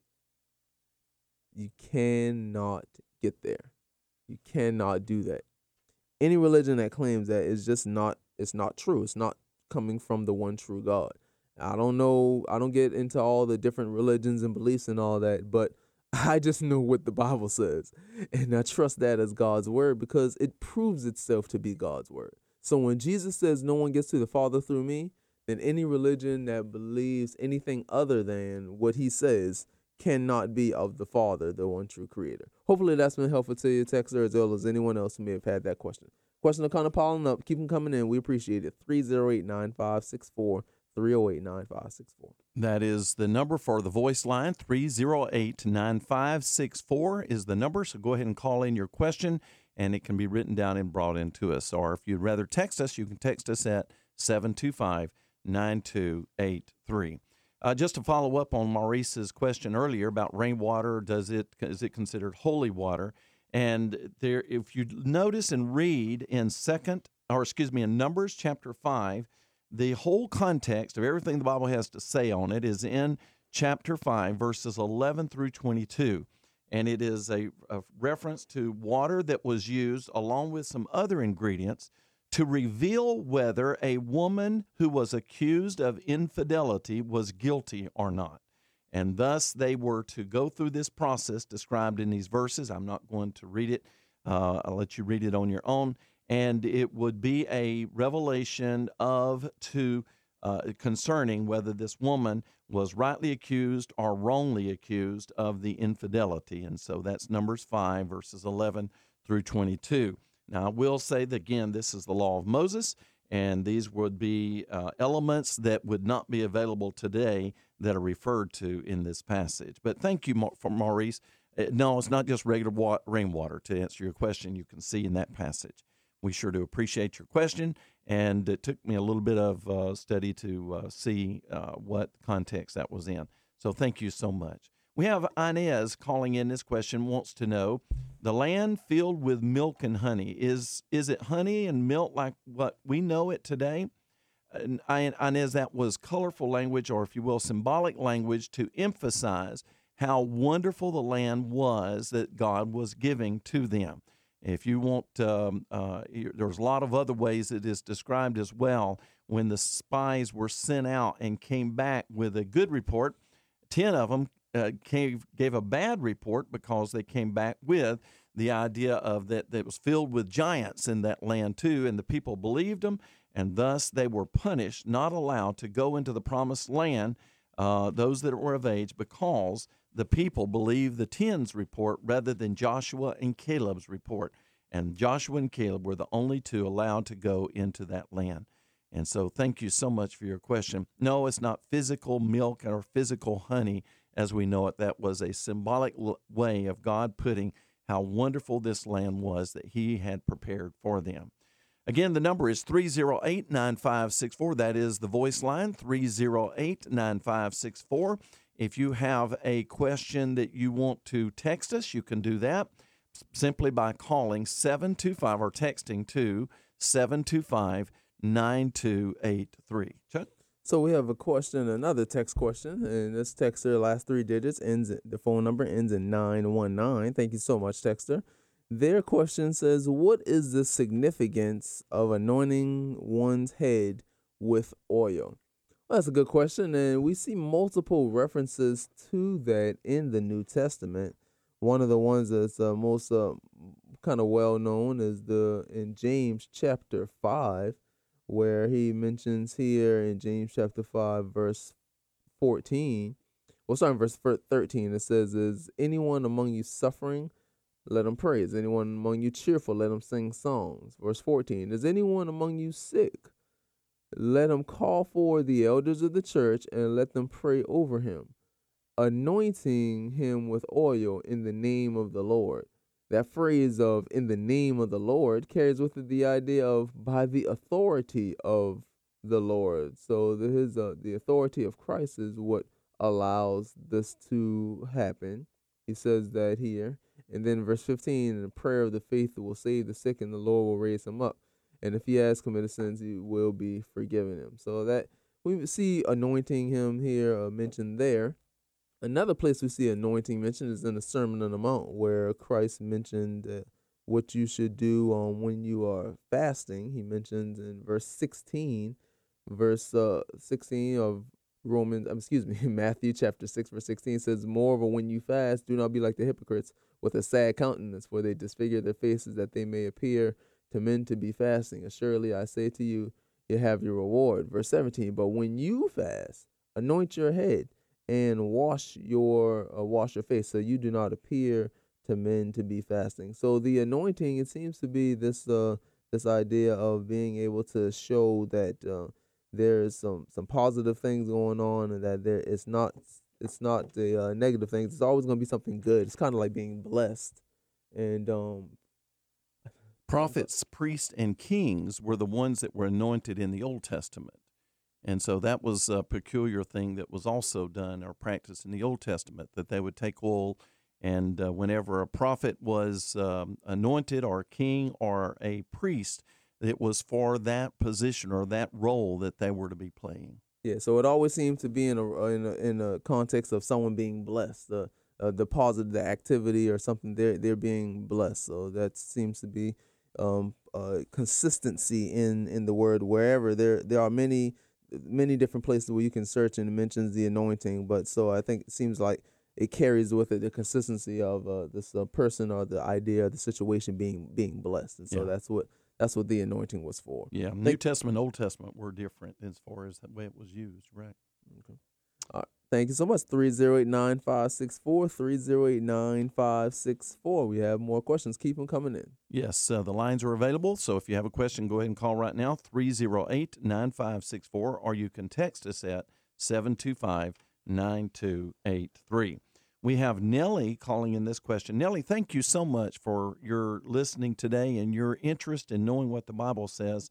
Speaker 1: you cannot get there. You cannot do that. Any religion that claims that is just not, it's not true. It's not coming from the one true God. I don't know, I don't get into all the different religions and beliefs and all that, but I just know what the Bible says. And I trust that as God's word because it proves itself to be God's word. So when Jesus says no one gets to the Father through me, then any religion that believes anything other than what he says cannot be of the Father, the one true Creator. Hopefully that's been helpful to you, texter, as well as anyone else who may have had that question. Question are kind of piling up. Keep them coming in. We appreciate it. three oh eight, nine five six four, three oh eight, nine five six four.
Speaker 2: That is the number for the voice line. three oh eight, nine five six four is the number. So go ahead and call in your question, and it can be written down and brought into us. Or if you'd rather text us, you can text us at seven two five, nine two eight three. Uh, just to follow up on Maurice's question earlier about rainwater, does it is it considered holy water? And there, if you notice and read in second, or excuse me, in Numbers chapter five, the whole context of everything the Bible has to say on it is in chapter five, verses eleven through twenty-two. And it is a, a reference to water that was used along with some other ingredients to reveal whether a woman who was accused of infidelity was guilty or not. And thus they were to go through this process described in these verses. I'm not going to read it. Uh, I'll let you read it on your own. And it would be a revelation of to uh, concerning whether this woman was rightly accused or wrongly accused of the infidelity. And so that's Numbers five, verses eleven through twenty-two. Now, I will say that, again, this is the law of Moses, and these would be uh, elements that would not be available today that are referred to in this passage. But thank you Ma- for Maurice. Uh, no, it's not just regular wa- rainwater. To answer your question, you can see in that passage. We sure do appreciate your question, and it took me a little bit of uh, study to uh, see uh, what context that was in. So thank you so much. We have Inez calling in this question, wants to know, the land filled with milk and honey, is is it honey and milk like what we know it today? And Inez, that was colorful language, or if you will, symbolic language to emphasize how wonderful the land was that God was giving to them. If you want, um, uh, there's a lot of other ways it is described as well. When the spies were sent out and came back with a good report, ten of them uh, gave, gave a bad report because they came back with the idea of that, that it was filled with giants in that land too, and the people believed them, and thus they were punished, not allowed to go into the promised land, uh, those that were of age, because the people believed the ten's report rather than Joshua and Caleb's report. And Joshua and Caleb were the only two allowed to go into that land. And so thank you so much for your question. No, it's not physical milk or physical honey as we know it. That was a symbolic way of God putting how wonderful this land was that he had prepared for them. Again, the number is three oh eight, nine five six four. That is the voice line, three oh eight, nine five six four. If you have a question that you want to text us, you can do that simply by calling seven two five or texting to seven two five, nine two eight three. Chuck?
Speaker 1: So we have a question, another text question, and this texter, last three digits, ends the phone number ends in nine one nine. Thank you so much, texter. Their question says, what is the significance of anointing one's head with oil? Well, that's a good question, and we see multiple references to that in the New Testament. One of the ones that's uh, most uh, kind of well known is the in James chapter five, where he mentions here in James chapter five, verse fourteen. Well, sorry, verse thirteen. It says, "Is anyone among you suffering? Let him pray. Is anyone among you cheerful? Let him sing songs." Verse fourteen. "Is anyone among you sick? Let him call for the elders of the church and let them pray over him, anointing him with oil in the name of the Lord. that phrase of "in the name of the Lord" carries with it the idea of by the authority of the Lord. So the, his uh, the authority of Christ is what allows this to happen. He says that here. And then verse fifteen, and the prayer of the faithful will save the sick, and the Lord will raise him up. And if he has committed sins, he will be forgiven him. So that we see anointing him here uh, mentioned there. Another place we see anointing mentioned is in the Sermon on the Mount, where Christ mentioned uh, what you should do um, when you are fasting. He mentions in verse sixteen, verse uh, sixteen of Romans, um, excuse me, Matthew chapter six, verse sixteen says, "Moreover, when you fast, do not be like the hypocrites with a sad countenance, for they disfigure their faces that they may appear to men to be fasting. Assuredly, I say to you, you have your reward." Verse seventeen, "But when you fast, anoint your head and wash your uh, wash your face, so you do not appear to men to be fasting." So the anointing, it seems to be this uh, this idea of being able to show that uh, there is some some positive things going on, and that there is not it's not the uh, negative things. It's always going to be something good. It's kind of like being blessed, and um,
Speaker 2: prophets, priests, and kings were the ones that were anointed in the Old Testament. And so that was a peculiar thing that was also done or practiced in the Old Testament, that they would take oil, and uh, whenever a prophet was um, anointed, or a king or a priest, it was for that position or that role that they were to be playing.
Speaker 1: Yeah, so it always seems to be in a in a, in a context of someone being blessed, the uh, the positive, the activity or something. They're they're being blessed. So that seems to be um, uh, consistency in, in the word wherever there there are many many different places where you can search, and it mentions the anointing. But so I think it seems like it carries with it the consistency of uh, this uh, person or the idea of the situation being being blessed, and so
Speaker 2: Yeah.
Speaker 1: that's what that's what the anointing was for.
Speaker 2: Yeah, New
Speaker 1: Thank-
Speaker 2: Testament, Old Testament were different as far as the way it was used, right?
Speaker 1: Okay. All right. Thank you so much. three zero eight nine five six four, three zero eight nine five six four. We have more questions. Keep them coming in.
Speaker 2: Yes, uh, the lines are available, so if you have a question, go ahead and call right now, three zero eight nine five six four, or you can text us at seven two five nine two eight three. We have Nellie calling in this question. Nellie, thank you so much for your listening today and your interest in knowing what the Bible says.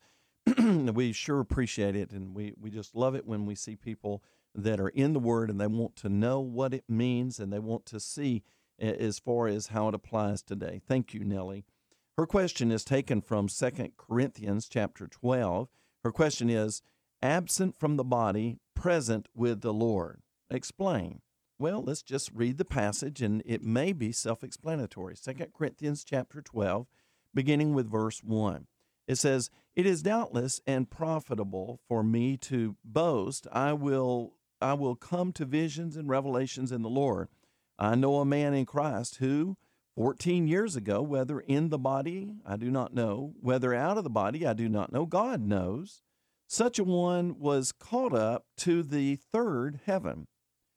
Speaker 2: We sure appreciate it, and we, we just love it when we see people that are in the Word and they want to know what it means, and they want to see as far as how it applies today. Thank you, Nellie. Her question is taken from Second Corinthians chapter twelve. Her question is, absent from the body, present with the Lord. Explain. Well, let's just read the passage, and it may be self-explanatory. Second Corinthians chapter twelve, beginning with verse one. It says, "It is doubtless and profitable for me to boast. I will, I will come to visions and revelations in the Lord. I know a man in Christ who, fourteen years ago, whether in the body, I do not know, whether out of the body, I do not know, God knows, such a one was caught up to the third heaven.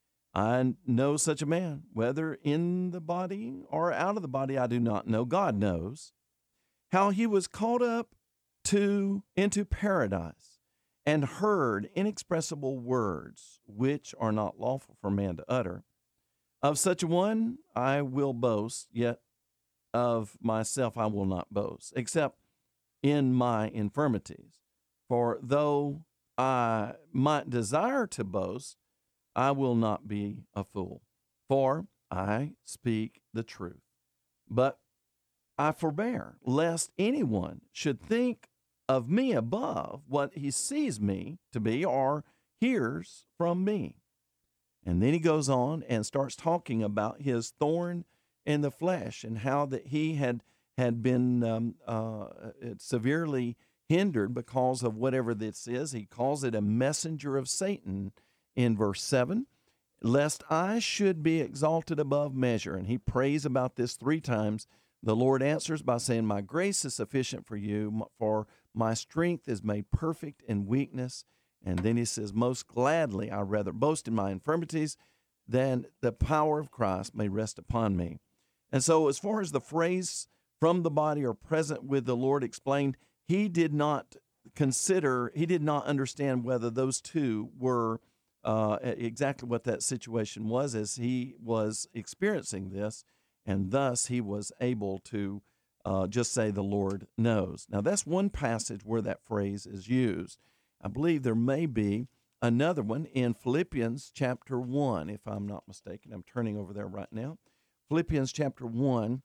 Speaker 2: I know such a man, whether in the body or out of the body, I do not know, God knows, how he was caught up to into paradise, and heard inexpressible words which are not lawful for man to utter. Of such a one I will boast, yet of myself I will not boast, except in my infirmities. For though I might desire to boast, I will not be a fool, for I speak the truth. But I forbear, lest anyone should think of me above what he sees me to be or hears from me." And then he goes on and starts talking about his thorn in the flesh, and how that he had had been um, uh, severely hindered because of whatever this is. He calls it a messenger of Satan in verse seven, "Lest I should be exalted above measure." And he prays about this three times. The Lord answers by saying, "My grace is sufficient for you, for my strength is made perfect in weakness." And then he says, "Most gladly I rather boast in my infirmities, than the power of Christ may rest upon me." And so as far as the phrase "from the body" or "present with the Lord" explained, he did not consider, he did not understand whether those two were uh, exactly what that situation was as he was experiencing this. and thus he was able to uh, just say, the Lord knows. Now, that's one passage where that phrase is used. I believe there may be another one in Philippians chapter one, if I'm not mistaken. I'm turning over there right now. Philippians chapter one,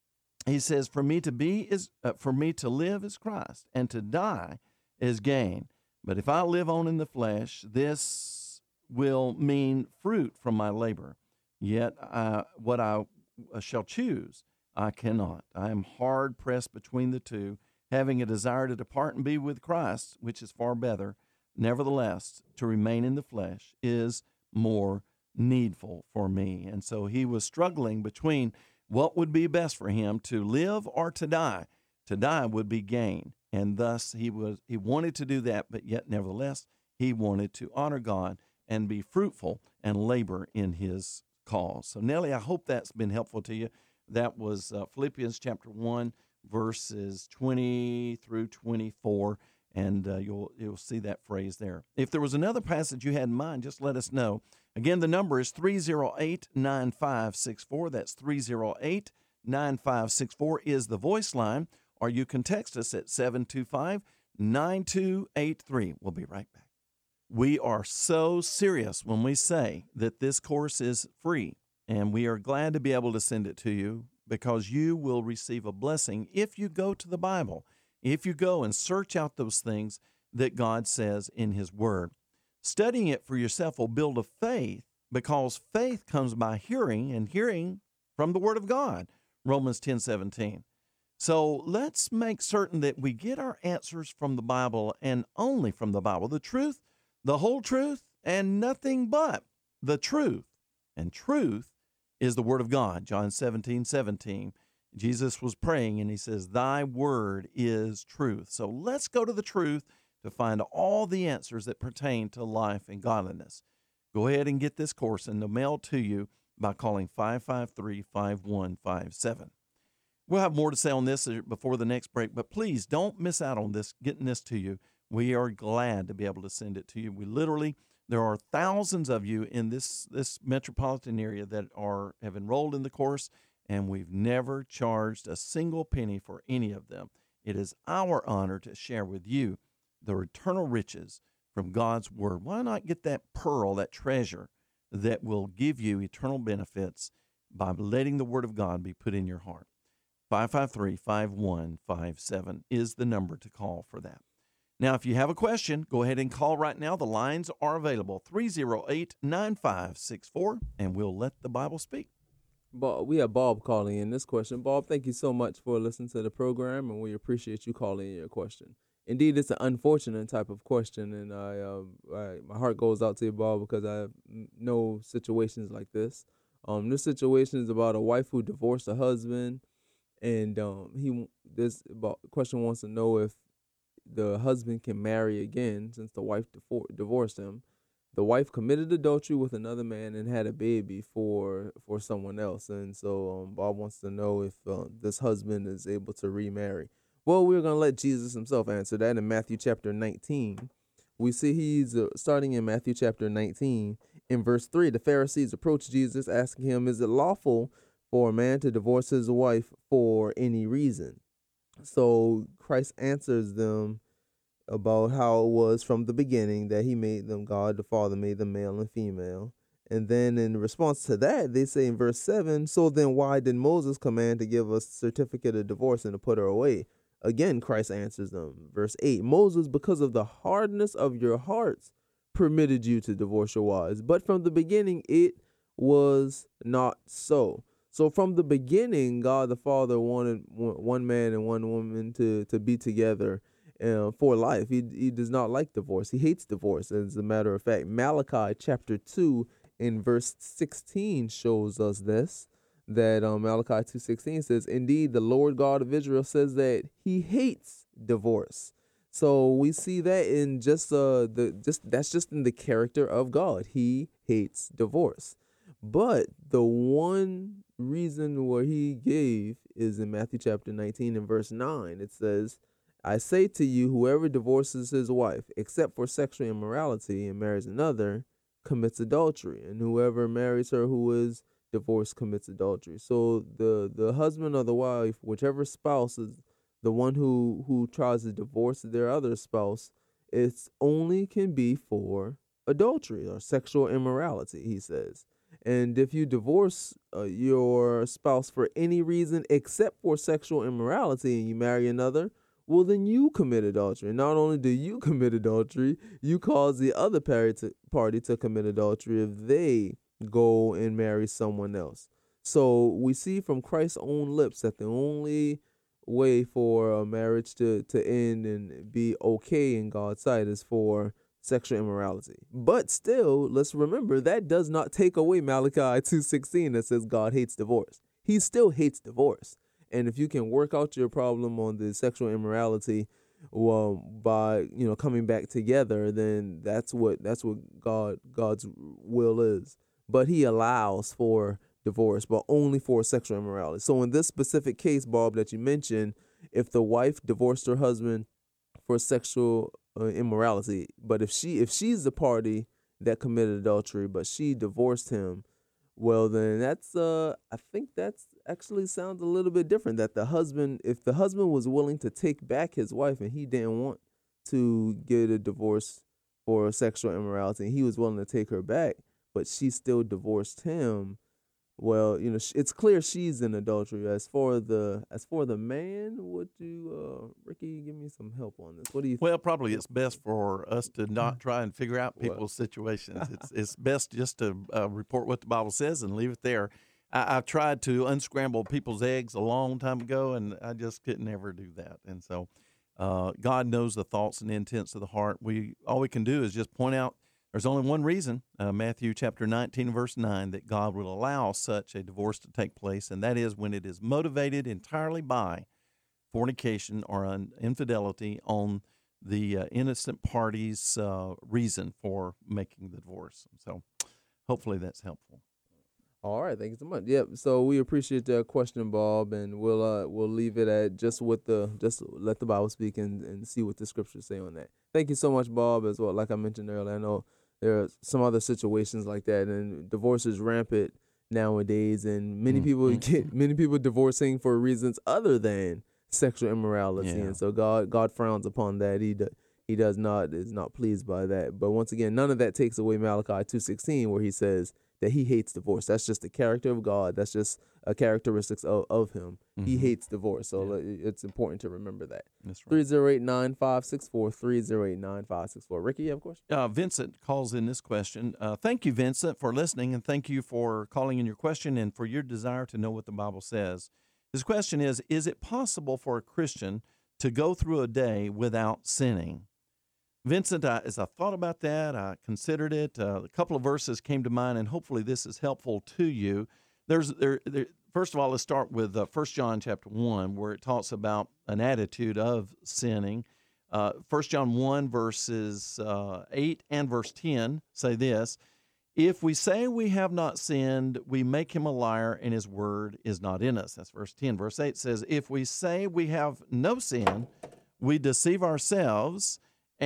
Speaker 2: he says, for me to be is uh, for me to live is Christ, and to die is gain. But if I live on in the flesh, this will mean fruit from my labor. Yet uh, what I shall choose, I cannot. I am hard pressed between the two, having a desire to depart and be with Christ, which is far better. Nevertheless, to remain in the flesh is more needful for me. And so he was struggling between what would be best for him, to live or to die. To die would be gain. And thus he was he wanted to do that, but yet nevertheless he wanted to honor God and be fruitful and labor in his cause. So Nellie, I hope that's been helpful to you. That was uh, Philippians chapter one, verses twenty through twenty-four, and uh, you'll you'll see that phrase there. If there was another passage you had in mind, just let us know. Again, the number is three oh eight, nine five six four. That's three oh eight, nine five six four is the voice line, or you can text us at seven two five, nine two eight three. We'll be right back. We are so serious when we say that this course is free, and we are glad to be able to send it to you because you will receive a blessing if you go to the Bible, if you go and search out those things that God says in His Word. Studying it for yourself will build a faith, because faith comes by hearing, and hearing from the Word of God, Romans ten seventeen. So let's make certain that we get our answers from the Bible, and only from the Bible. The truth, the whole truth, and nothing but the truth. And truth is the Word of God. John seventeen seventeen. Jesus was praying, and He says, thy word is truth. So let's go to the truth to find all the answers that pertain to life and godliness. Go ahead and get this course in the mail to you by calling five five three, five one five seven. We'll have more to say on this before the next break, but please don't miss out on this, getting this to you. We are glad to be able to send it to you. We literally, there are thousands of you in this, this metropolitan area that are have enrolled in the course, and we've never charged a single penny for any of them. It is our honor to share with you the eternal riches from God's Word. Why not get that pearl, that treasure that will give you eternal benefits by letting the Word of God be put in your heart? five five three, five one five seven is the number to call for that. Now, if you have a question, go ahead and call right now. The lines are available, three oh eight, nine five six four, and we'll let the Bible speak.
Speaker 1: Bob, we have Bob calling in this question. Bob, thank you so much for listening to the program, and we appreciate you calling in your question. Indeed, it's an unfortunate type of question, and I, uh, I my heart goes out to you, Bob, because I know situations like this. Um, this situation is about a wife who divorced her husband, and um, he this about, question wants to know if the husband can marry again since the wife difor- divorced him. The wife committed adultery with another man and had a baby for for someone else, and so um, Bob wants to know if uh, this husband is able to remarry. Well, we're going to let Jesus himself answer that in Matthew chapter nineteen. We see he's uh, starting in Matthew chapter nineteen. In verse three, the Pharisees approached Jesus asking him, is it lawful for a man to divorce his wife for any reason? So Christ answers them about how it was from the beginning that he made them, God the Father made them male and female. And then in response to that, they say in verse seven, so then why did Moses command to give a certificate of divorce and to put her away? Again, Christ answers them. Verse eight, Moses, because of the hardness of your hearts, permitted you to divorce your wives. But from the beginning, it was not so. So from the beginning, God the Father wanted one man and one woman to, to be together uh, for life. He, he does not like divorce. He hates divorce. As a matter of fact, Malachi chapter two in verse sixteen shows us this. That um, Malachi two sixteen says, indeed, the Lord God of Israel says that he hates divorce. So we see that in just uh the just that's just in the character of God. He hates divorce. But the one reason where he gave is in Matthew chapter nineteen and verse nine. It says, I say to you, whoever divorces his wife, except for sexual immorality, and marries another, commits adultery. And whoever marries her who is divorce commits adultery. So the the husband or the wife, whichever spouse is the one who who tries to divorce their other spouse, it's only can be for adultery or sexual immorality, he says. And if you divorce uh, your spouse for any reason except for sexual immorality and you marry another, well, then you commit adultery. And not only do you commit adultery, you cause the other party to, party to commit adultery if they go and marry someone else. So we see from Christ's own lips that the only way for a marriage to, to end and be okay in God's sight is for sexual immorality. But still, let's remember that does not take away Malachi two sixteen that says God hates divorce. He still hates divorce. And if you can work out your problem on the sexual immorality, well, by you know coming back together, then that's what that's what God God's will is. But He allows for divorce, but only for sexual immorality. So in this specific case, Bob, that you mentioned, if the wife divorced her husband for sexual uh, immorality, but if she if she's the party that committed adultery, but she divorced him, well, then that's uh I think that's actually sounds a little bit different. That the husband, if the husband was willing to take back his wife and he didn't want to get a divorce for sexual immorality, and he was willing to take her back, but she still divorced him, well, you know, it's clear she's in adultery. As for the as for the man, would you, uh, Ricky, give me some help on this? What do you think?
Speaker 2: Well, probably it's best for us to not try and figure out people's well. situations. It's it's best just to uh, report what the Bible says and leave it there. I, I've tried to unscramble people's eggs a long time ago, and I just could never do that. And so uh, God knows the thoughts and intents of the heart. We all we can do is just point out there's only one reason, uh, Matthew chapter nineteen, verse nine, that God will allow such a divorce to take place, and that is when it is motivated entirely by fornication or an infidelity on the uh, innocent party's uh, reason for making the divorce. So hopefully that's helpful.
Speaker 1: All right, thank you so much. Yep. So we appreciate that question, Bob, and we'll uh, we'll leave it at just with the just let the Bible speak and, and see what the scriptures say on that. Thank you so much, Bob, as well. Like I mentioned earlier, I know there are some other situations like that, and divorce is rampant nowadays, and many
Speaker 2: Mm-hmm.
Speaker 1: people get many people divorcing for reasons other than sexual immorality,
Speaker 2: Yeah.
Speaker 1: and so God God frowns upon that. He do, he does not is not pleased by that. But once again, none of that takes away Malachi two sixteen, where he says that he hates divorce. That's just the character of God. That's just a characteristics of, of him.
Speaker 2: Mm-hmm.
Speaker 1: He hates divorce, so
Speaker 2: Yeah.
Speaker 1: it's important to remember that.
Speaker 2: That's right.
Speaker 1: three zero eight, nine five six four, three zero eight, nine five six four. Ricky, you have a question?
Speaker 2: Uh, Vincent calls in this question. Uh, thank you, Vincent, for listening, and thank you for calling in your question and for your desire to know what the Bible says. His question is, is it possible for a Christian to go through a day without sinning? Vincent, I, as I thought about that, I considered it. Uh, a couple of verses came to mind, and hopefully this is helpful to you. There's there. there first of all, let's start with uh, First John chapter one, where it talks about an attitude of sinning. Uh, First John one, verses uh, eight and verse ten say this: if we say we have not sinned, we make him a liar, and his word is not in us. That's verse ten. Verse eight says, if we say we have no sin, we deceive ourselves,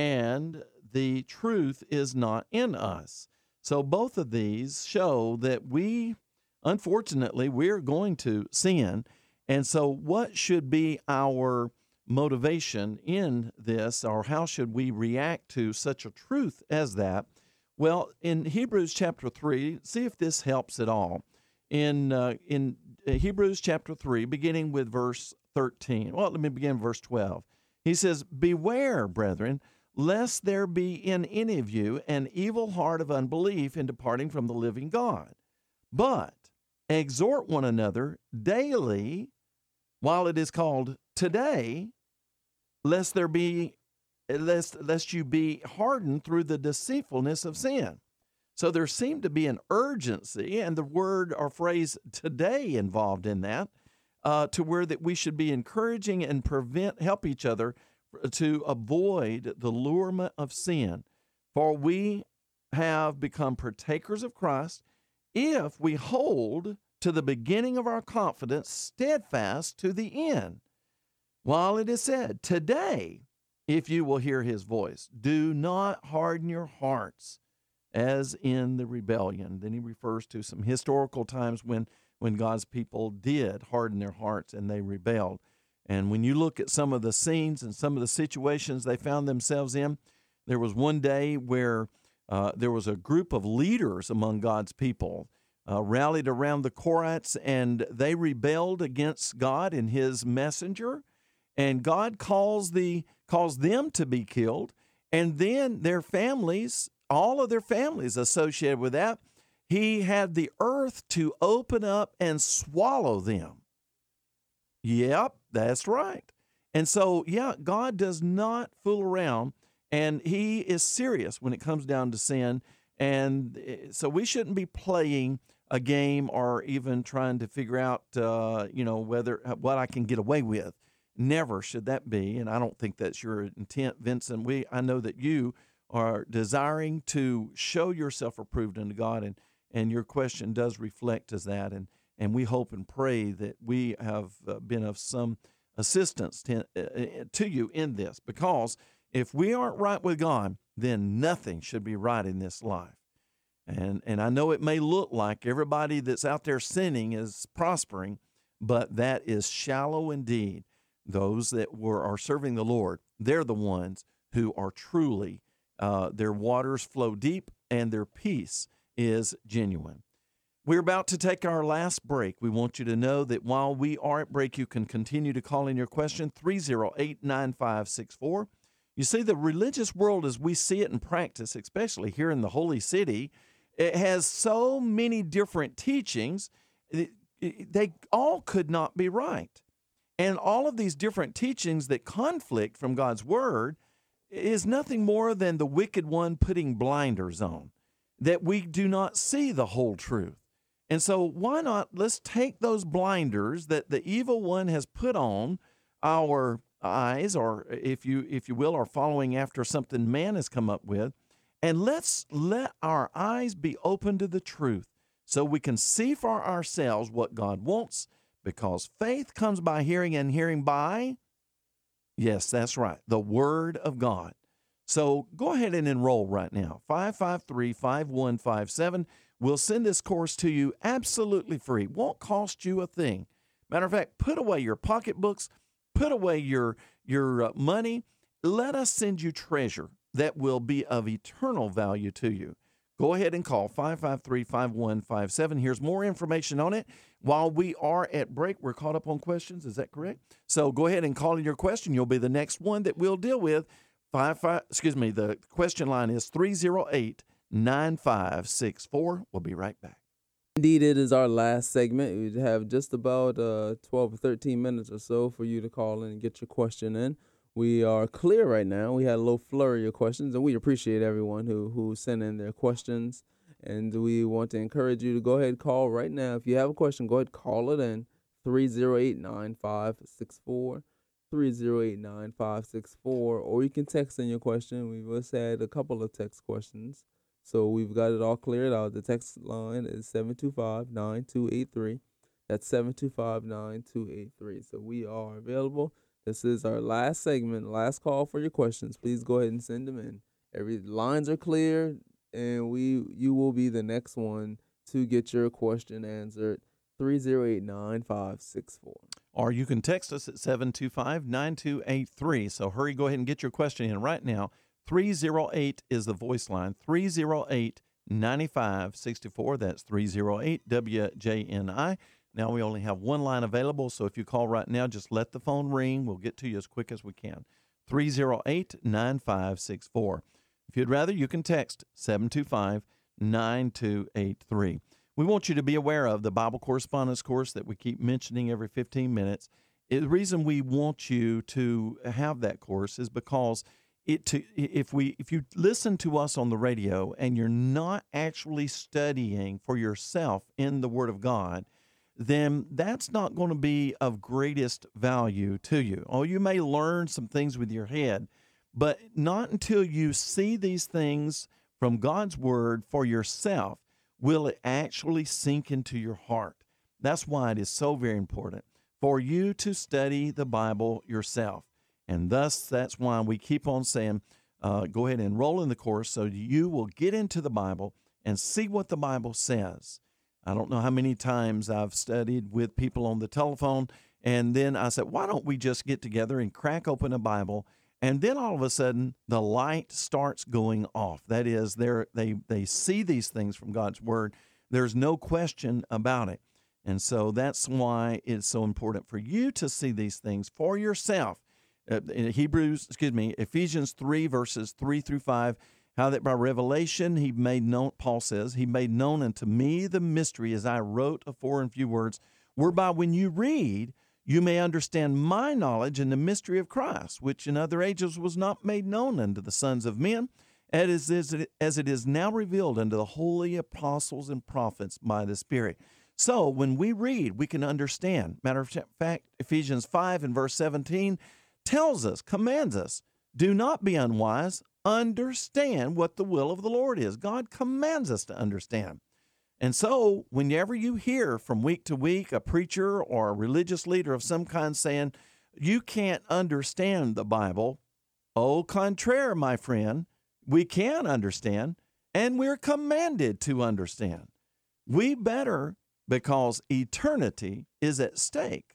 Speaker 2: and the truth is not in us. So both of these show that we, unfortunately, we're going to sin. And so what should be our motivation in this, or how should we react to such a truth as that? Well, in Hebrews chapter three, see if this helps at all. In uh, in Hebrews chapter three, beginning with verse thirteen. Well, let me begin with verse twelve. He says, beware, brethren, lest there be in any of you an evil heart of unbelief in departing from the living God. But exhort one another daily, while it is called today, lest there be lest lest you be hardened through the deceitfulness of sin. So there seemed to be an urgency, and the word or phrase today involved in that, uh, to where that we should be encouraging and prevent help each other to avoid the allurement of sin. For we have become partakers of Christ if we hold to the beginning of our confidence steadfast to the end. While it is said, today, if you will hear his voice, do not harden your hearts as in the rebellion. Then he refers to some historical times when, when God's people did harden their hearts and they rebelled. And when you look at some of the scenes and some of the situations they found themselves in, there was one day where uh, there was a group of leaders among God's people uh, rallied around the Korahites, and they rebelled against God and his messenger. And God calls the calls them to be killed, and then their families, all of their families associated with that, he had the earth to open up and swallow them. Yep, that's right. And so, yeah, God does not fool around, and he is serious when it comes down to sin. And so we shouldn't be playing a game or even trying to figure out, uh, you know, whether what I can get away with. Never should that be, and I don't think that's your intent, Vincent. We, I know that you are desiring to show yourself approved unto God, and, and your question does reflect as that, and, and we hope and pray that we have uh, been of some assistance to, uh, to you in this, because if we aren't right with God, then nothing should be right in this life. And, and I know it may look like everybody that's out there sinning is prospering, but that is shallow indeed. Those that were are serving the Lord, they're the ones who are truly, uh, their waters flow deep and their peace is genuine. We're about to take our last break. We want you to know that while we are at break, you can continue to call in your question, three oh eight, nine five six four. You see, the religious world as we see it in practice, especially here in the Holy City, it has so many different teachings. It, it, they all could not be right. And all of these different teachings that conflict from God's word is nothing more than the wicked one putting blinders on, that we do not see the whole truth. And so why not, let's take those blinders that the evil one has put on our eyes, or if you if you will, are following after something man has come up with, and let's let our eyes be open to the truth so we can see for ourselves what God wants. Because faith comes by hearing, and hearing by, yes, that's right, the Word of God. So go ahead and enroll right now, five five three, five one five seven. We'll send this course to you absolutely free. Won't cost you a thing. Matter of fact, put away your pocketbooks, put away your, your uh, money. Let us send you treasure that will be of eternal value to you. Go ahead and call five five three, five one five seven. Here's more information on it. While we are at break, we're caught up on questions. Is that correct? So go ahead and call in your question. You'll be the next one that we'll deal with. Five, five, excuse me, the question line is three oh eight, nine five six four. We'll be right back.
Speaker 1: Indeed, it is our last segment. We have just about uh, twelve or thirteen minutes or so for you to call in and get your question in. We are clear right now. We had a little flurry of questions, and we appreciate everyone who, who sent in their questions. And we want to encourage you to go ahead and call right now. If you have a question, go ahead and call it in, three oh eight, nine five six four, three oh eight, nine five six four, or you can text in your question. We've just had a couple of text questions, so we've got it all cleared out. The text line is seven two five, nine two eight three. That's seven two five, nine two eight three. So we are available. This is our last segment, last call for your questions. Please go ahead and send them in. Every lines are clear, and we you will be the next one to get your question answered. three oh eight, nine five six four.
Speaker 2: Or you can text us at seven two five, nine two eight three. So hurry, go ahead and get your question in right now. three oh eight is the voice line. three oh eight, nine five six four. That's three oh eight W J N I. Now we only have one line available, so if you call right now, just let the phone ring. We'll get to you as quick as we can. three oh eight, nine five six four. If you'd rather, you can text seven two five, nine two eight three. We want you to be aware of the Bible correspondence course that we keep mentioning every fifteen minutes. The reason we want you to have that course is because it to, if we if you listen to us on the radio and you're not actually studying for yourself in the Word of God, then that's not going to be of greatest value to you. Oh, you may learn some things with your head, but not until you see these things from God's Word for yourself will it actually sink into your heart. That's why it is so very important for you to study the Bible yourself. And thus, that's why we keep on saying, uh, go ahead and enroll in the course so you will get into the Bible and see what the Bible says. I don't know how many times I've studied with people on the telephone, and then I said, why don't we just get together and crack open a Bible? And then all of a sudden, the light starts going off. That is, they're, they they see these things from God's Word. There's no question about it. And so that's why it's so important for you to see these things for yourself. Uh, in Hebrews, excuse me, Ephesians three, verses three through five, how that by revelation he made known, Paul says, he made known unto me the mystery as I wrote afore in few words, whereby when you read, you may understand my knowledge in the mystery of Christ, which in other ages was not made known unto the sons of men, as it is now revealed unto the holy apostles and prophets by the Spirit. So when we read, we can understand. Matter of fact, Ephesians five and verse seventeen tells us, commands us, do not be unwise, understand what the will of the Lord is. God commands us to understand. And so whenever you hear from week to week a preacher or a religious leader of some kind saying, you can't understand the Bible, au contraire, my friend, we can understand, and we're commanded to understand. We better, because eternity is at stake.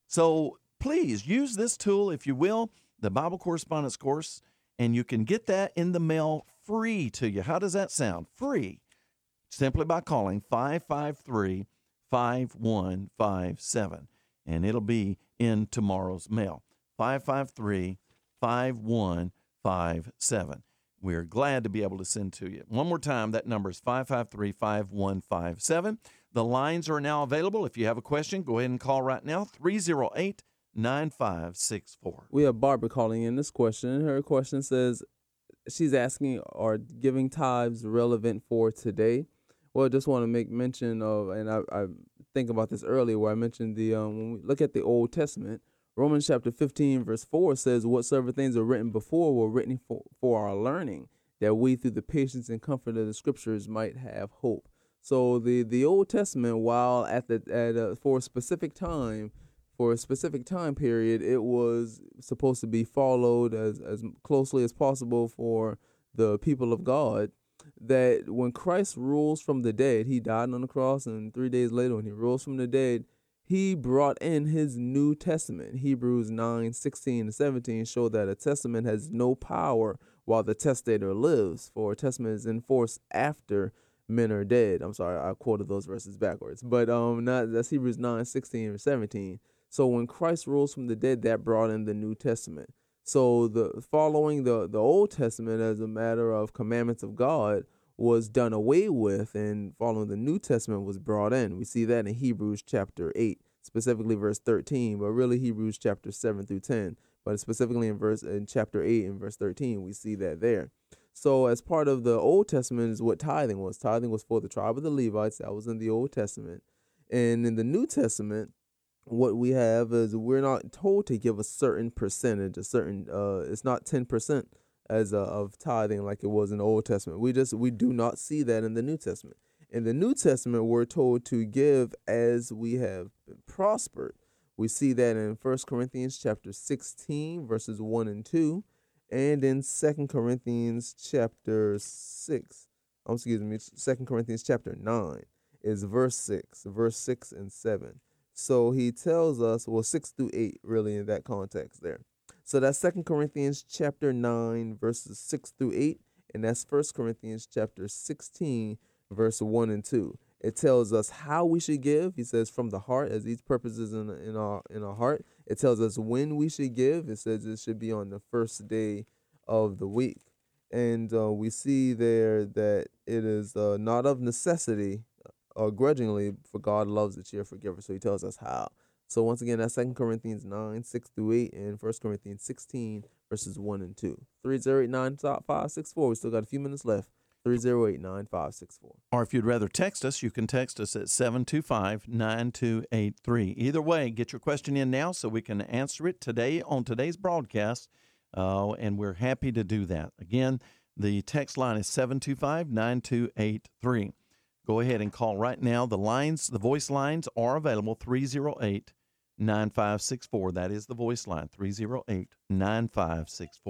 Speaker 2: So please use this tool, if you will, the Bible Correspondence Course, and you can get that in the mail free to you. How does that sound? Free. Simply by calling five five three, five one five seven, and it'll be in tomorrow's mail. five five three, five one five seven. We're glad to be able to send to you. One more time, that number is five five three, five one five seven. The lines are now available. If you have a question, go ahead and call right now, three oh eight, nine five six four.
Speaker 1: We have Barbara calling in this question. Her question says, she's asking, are giving tithes relevant for today? Well, I just want to make mention of, and I, I think about this earlier where I mentioned the, um, when we look at the Old Testament, Romans chapter fifteen, verse four says, whatsoever things are written before were written for, for our learning, that we through the patience and comfort of the scriptures might have hope. So the, the Old Testament, while at the at a, for a specific time, for a specific time period, it was supposed to be followed as, as closely as possible for the people of God, that when Christ rules from the dead, he died on the cross, and three days later when he rose from the dead, he brought in his New Testament. Hebrews nine, sixteen and seventeen show that a testament has no power while the testator lives, for a testament is in force after men are dead. I'm sorry, I quoted those verses backwards. But um, not, that's Hebrews nine, sixteen and seventeen. So when Christ rose from the dead, that brought in the New Testament. So the following the, the Old Testament as a matter of commandments of God was done away with, and following the New Testament was brought in. We see that in Hebrews chapter eight, specifically verse thirteen, but really Hebrews chapter seven through ten. But specifically in verse in chapter eight and verse thirteen, we see that there. So as part of the Old Testament is what tithing was. Tithing was for the tribe of the Levites. That was in the Old Testament. And in the New Testament, what we have is we're not told to give a certain percentage, a certain, uh, it's not ten percent as a, of tithing like it was in the Old Testament. We just, we do not see that in the New Testament. In the New Testament, we're told to give as we have been prospered. We see that in First Corinthians chapter sixteen, verses one and two, and in Second Corinthians chapter six, oh, excuse me, Second Corinthians chapter nine is verse six, verse six and seven. So he tells us, well, six through eight, really, in that context there. So that's Second Corinthians chapter nine, verses six through eight, and that's First Corinthians chapter sixteen, verse one and two. It tells us how we should give. He says from the heart, as each purpose is in, in our in our heart. It tells us when we should give. It says it should be on the first day of the week. And uh, we see there that it is uh, not of necessity or grudgingly, for God loves a cheerful giver. So he tells us how. So once again, that's Second Corinthians nine, six through eight, and First Corinthians sixteen, verses one and two. three oh eight, nine five six four. We still got a few minutes left. three oh eight, nine five six four.
Speaker 2: Or if you'd rather text us, you can text us at seven two five, nine two eight three. Either way, get your question in now so we can answer it today on today's broadcast, uh, and we're happy to do that. Again, the text line is seven two five, nine two eight three. Go ahead and call right now. The lines, the voice lines are available, three oh eight, nine five six four. That is the voice line, three oh eight, nine five six four.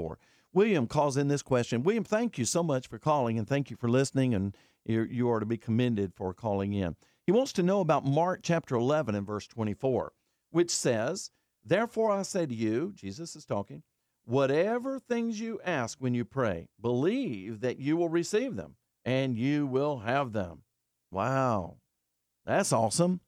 Speaker 2: William calls in this question. William, thank you so much for calling, and thank you for listening, and you you are to be commended for calling in. He wants to know about Mark chapter eleven and verse twenty-four, which says, therefore I say to you, Jesus is talking, whatever things you ask when you pray, believe that you will receive them, and you will have them. Wow, that's awesome.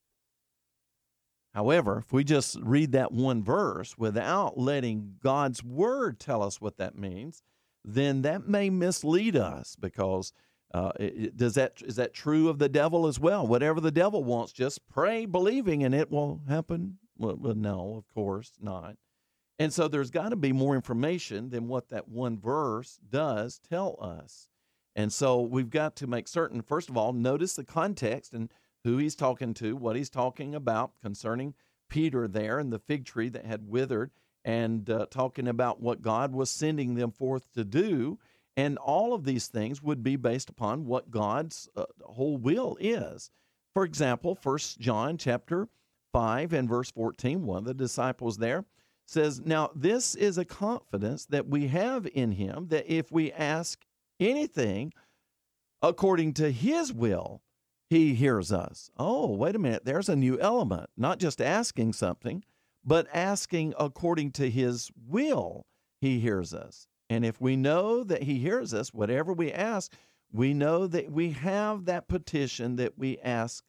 Speaker 2: However, if we just read that one verse without letting God's word tell us what that means, then that may mislead us, because uh, it, does that is that true of the devil as well? Whatever the devil wants, just pray believing and it will happen. Well, well no, of course not. And so there's got to be more information than what that one verse does tell us. And so we've got to make certain, first of all, notice the context and who he's talking to, what he's talking about concerning Peter there and the fig tree that had withered, and uh, talking about what God was sending them forth to do. And all of these things would be based upon what God's uh, whole will is. For example, First John chapter five and verse fourteen, one of the disciples there says, now this is a confidence that we have in him, that if we ask anything according to his will, he hears us. Oh, wait a minute. There's a new element. Not just asking something, but asking according to his will, he hears us. And if we know that he hears us, whatever we ask, we know that we have that petition that we ask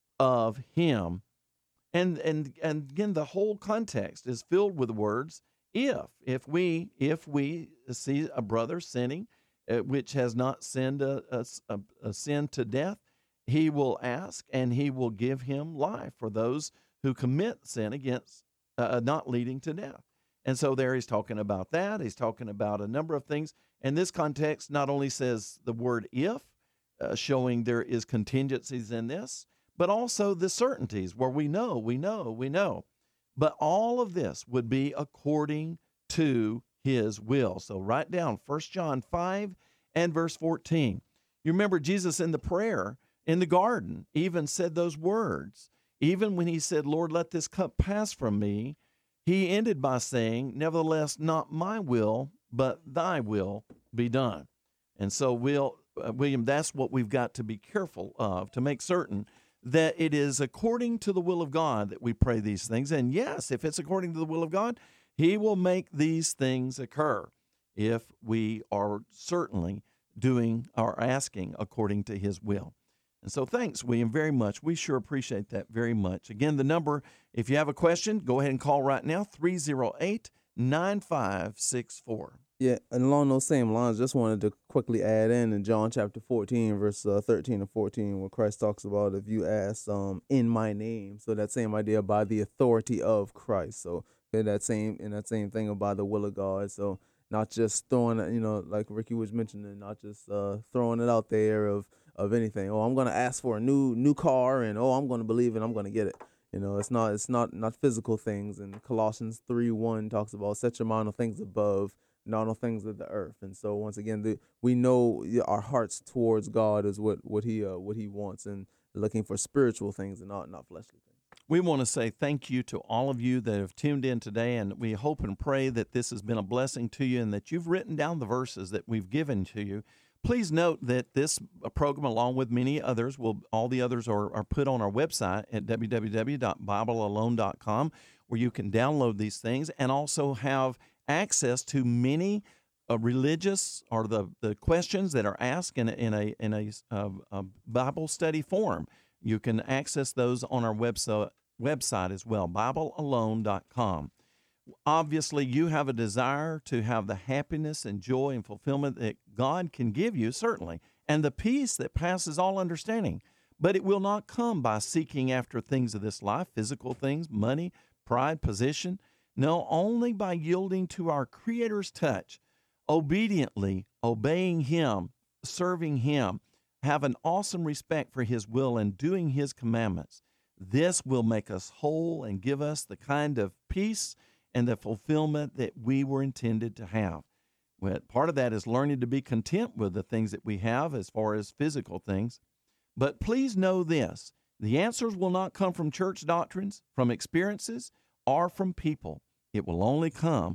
Speaker 2: of him. And and and again, the whole context is filled with words. If if we if we see a brother sinning, uh, which has not sinned a, a, a sin to death, he will ask, and he will give him life for those who commit sin against, uh, not leading to death. And so there he's talking about that. He's talking about a number of things. And this context not only says the word if, uh, showing there is contingencies in this, but also the certainties where we know, we know, we know. But all of this would be according to his will. So write down First John five and verse fourteen. You remember Jesus in the prayer in the garden even said those words. Even when he said, Lord, let this cup pass from me, he ended by saying, nevertheless, not my will, but thy will be done. And so, we'll, uh, William, that's what we've got to be careful of, to make certain that it is according to the will of God that we pray these things. And yes, if it's according to the will of God, he will make these things occur if we are certainly doing or asking according to his will. And so thanks, William, very much. We sure appreciate that very much. Again, the number, if you have a question, go ahead and call right now, three oh eight, nine five six four.
Speaker 1: Yeah, and along those same lines, just wanted to quickly add in in John chapter fourteen, verse uh, thirteen and fourteen, where Christ talks about if you ask um, in my name. So that same idea by the authority of Christ. So in that same in that same thing about the will of God. So not just throwing it, you know, like Ricky was mentioning, not just uh, throwing it out there of, of anything. Oh, I'm going to ask for a new new car, and oh, I'm going to believe it, I'm going to get it. You know, it's not it's not not physical things. And Colossians three one talks about set your mind on things above, not on things of the earth. And so once again, the, we know our hearts towards God is what what he uh, what he wants, and looking for spiritual things and not not fleshly things.
Speaker 2: We want to say thank you to all of you that have tuned in today, and we hope and pray that this has been a blessing to you and that you've written down the verses that we've given to you. Please note that this program, along with many others, will all the others are, are put on our website at w w w dot bible alone dot com, where you can download these things and also have access to many uh, religious or the, the questions that are asked in a, in a, in a, uh, a Bible study form. You can access those on our website website as well, bible alone dot com. Obviously, you have a desire to have the happiness and joy and fulfillment that God can give you, certainly, and the peace that passes all understanding. But it will not come by seeking after things of this life, physical things, money, pride, position. No, only by yielding to our Creator's touch, obediently obeying Him, serving Him, have an awesome respect for His will and doing His commandments. This will make us whole and give us the kind of peace and the fulfillment that we were intended to have. Well, part of that is learning to be content with the things that we have as far as physical things. But please know this, the answers will not come from church doctrines, from experiences, or from people. It will only come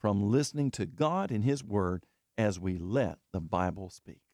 Speaker 2: from listening to God and His Word as we let the Bible speak.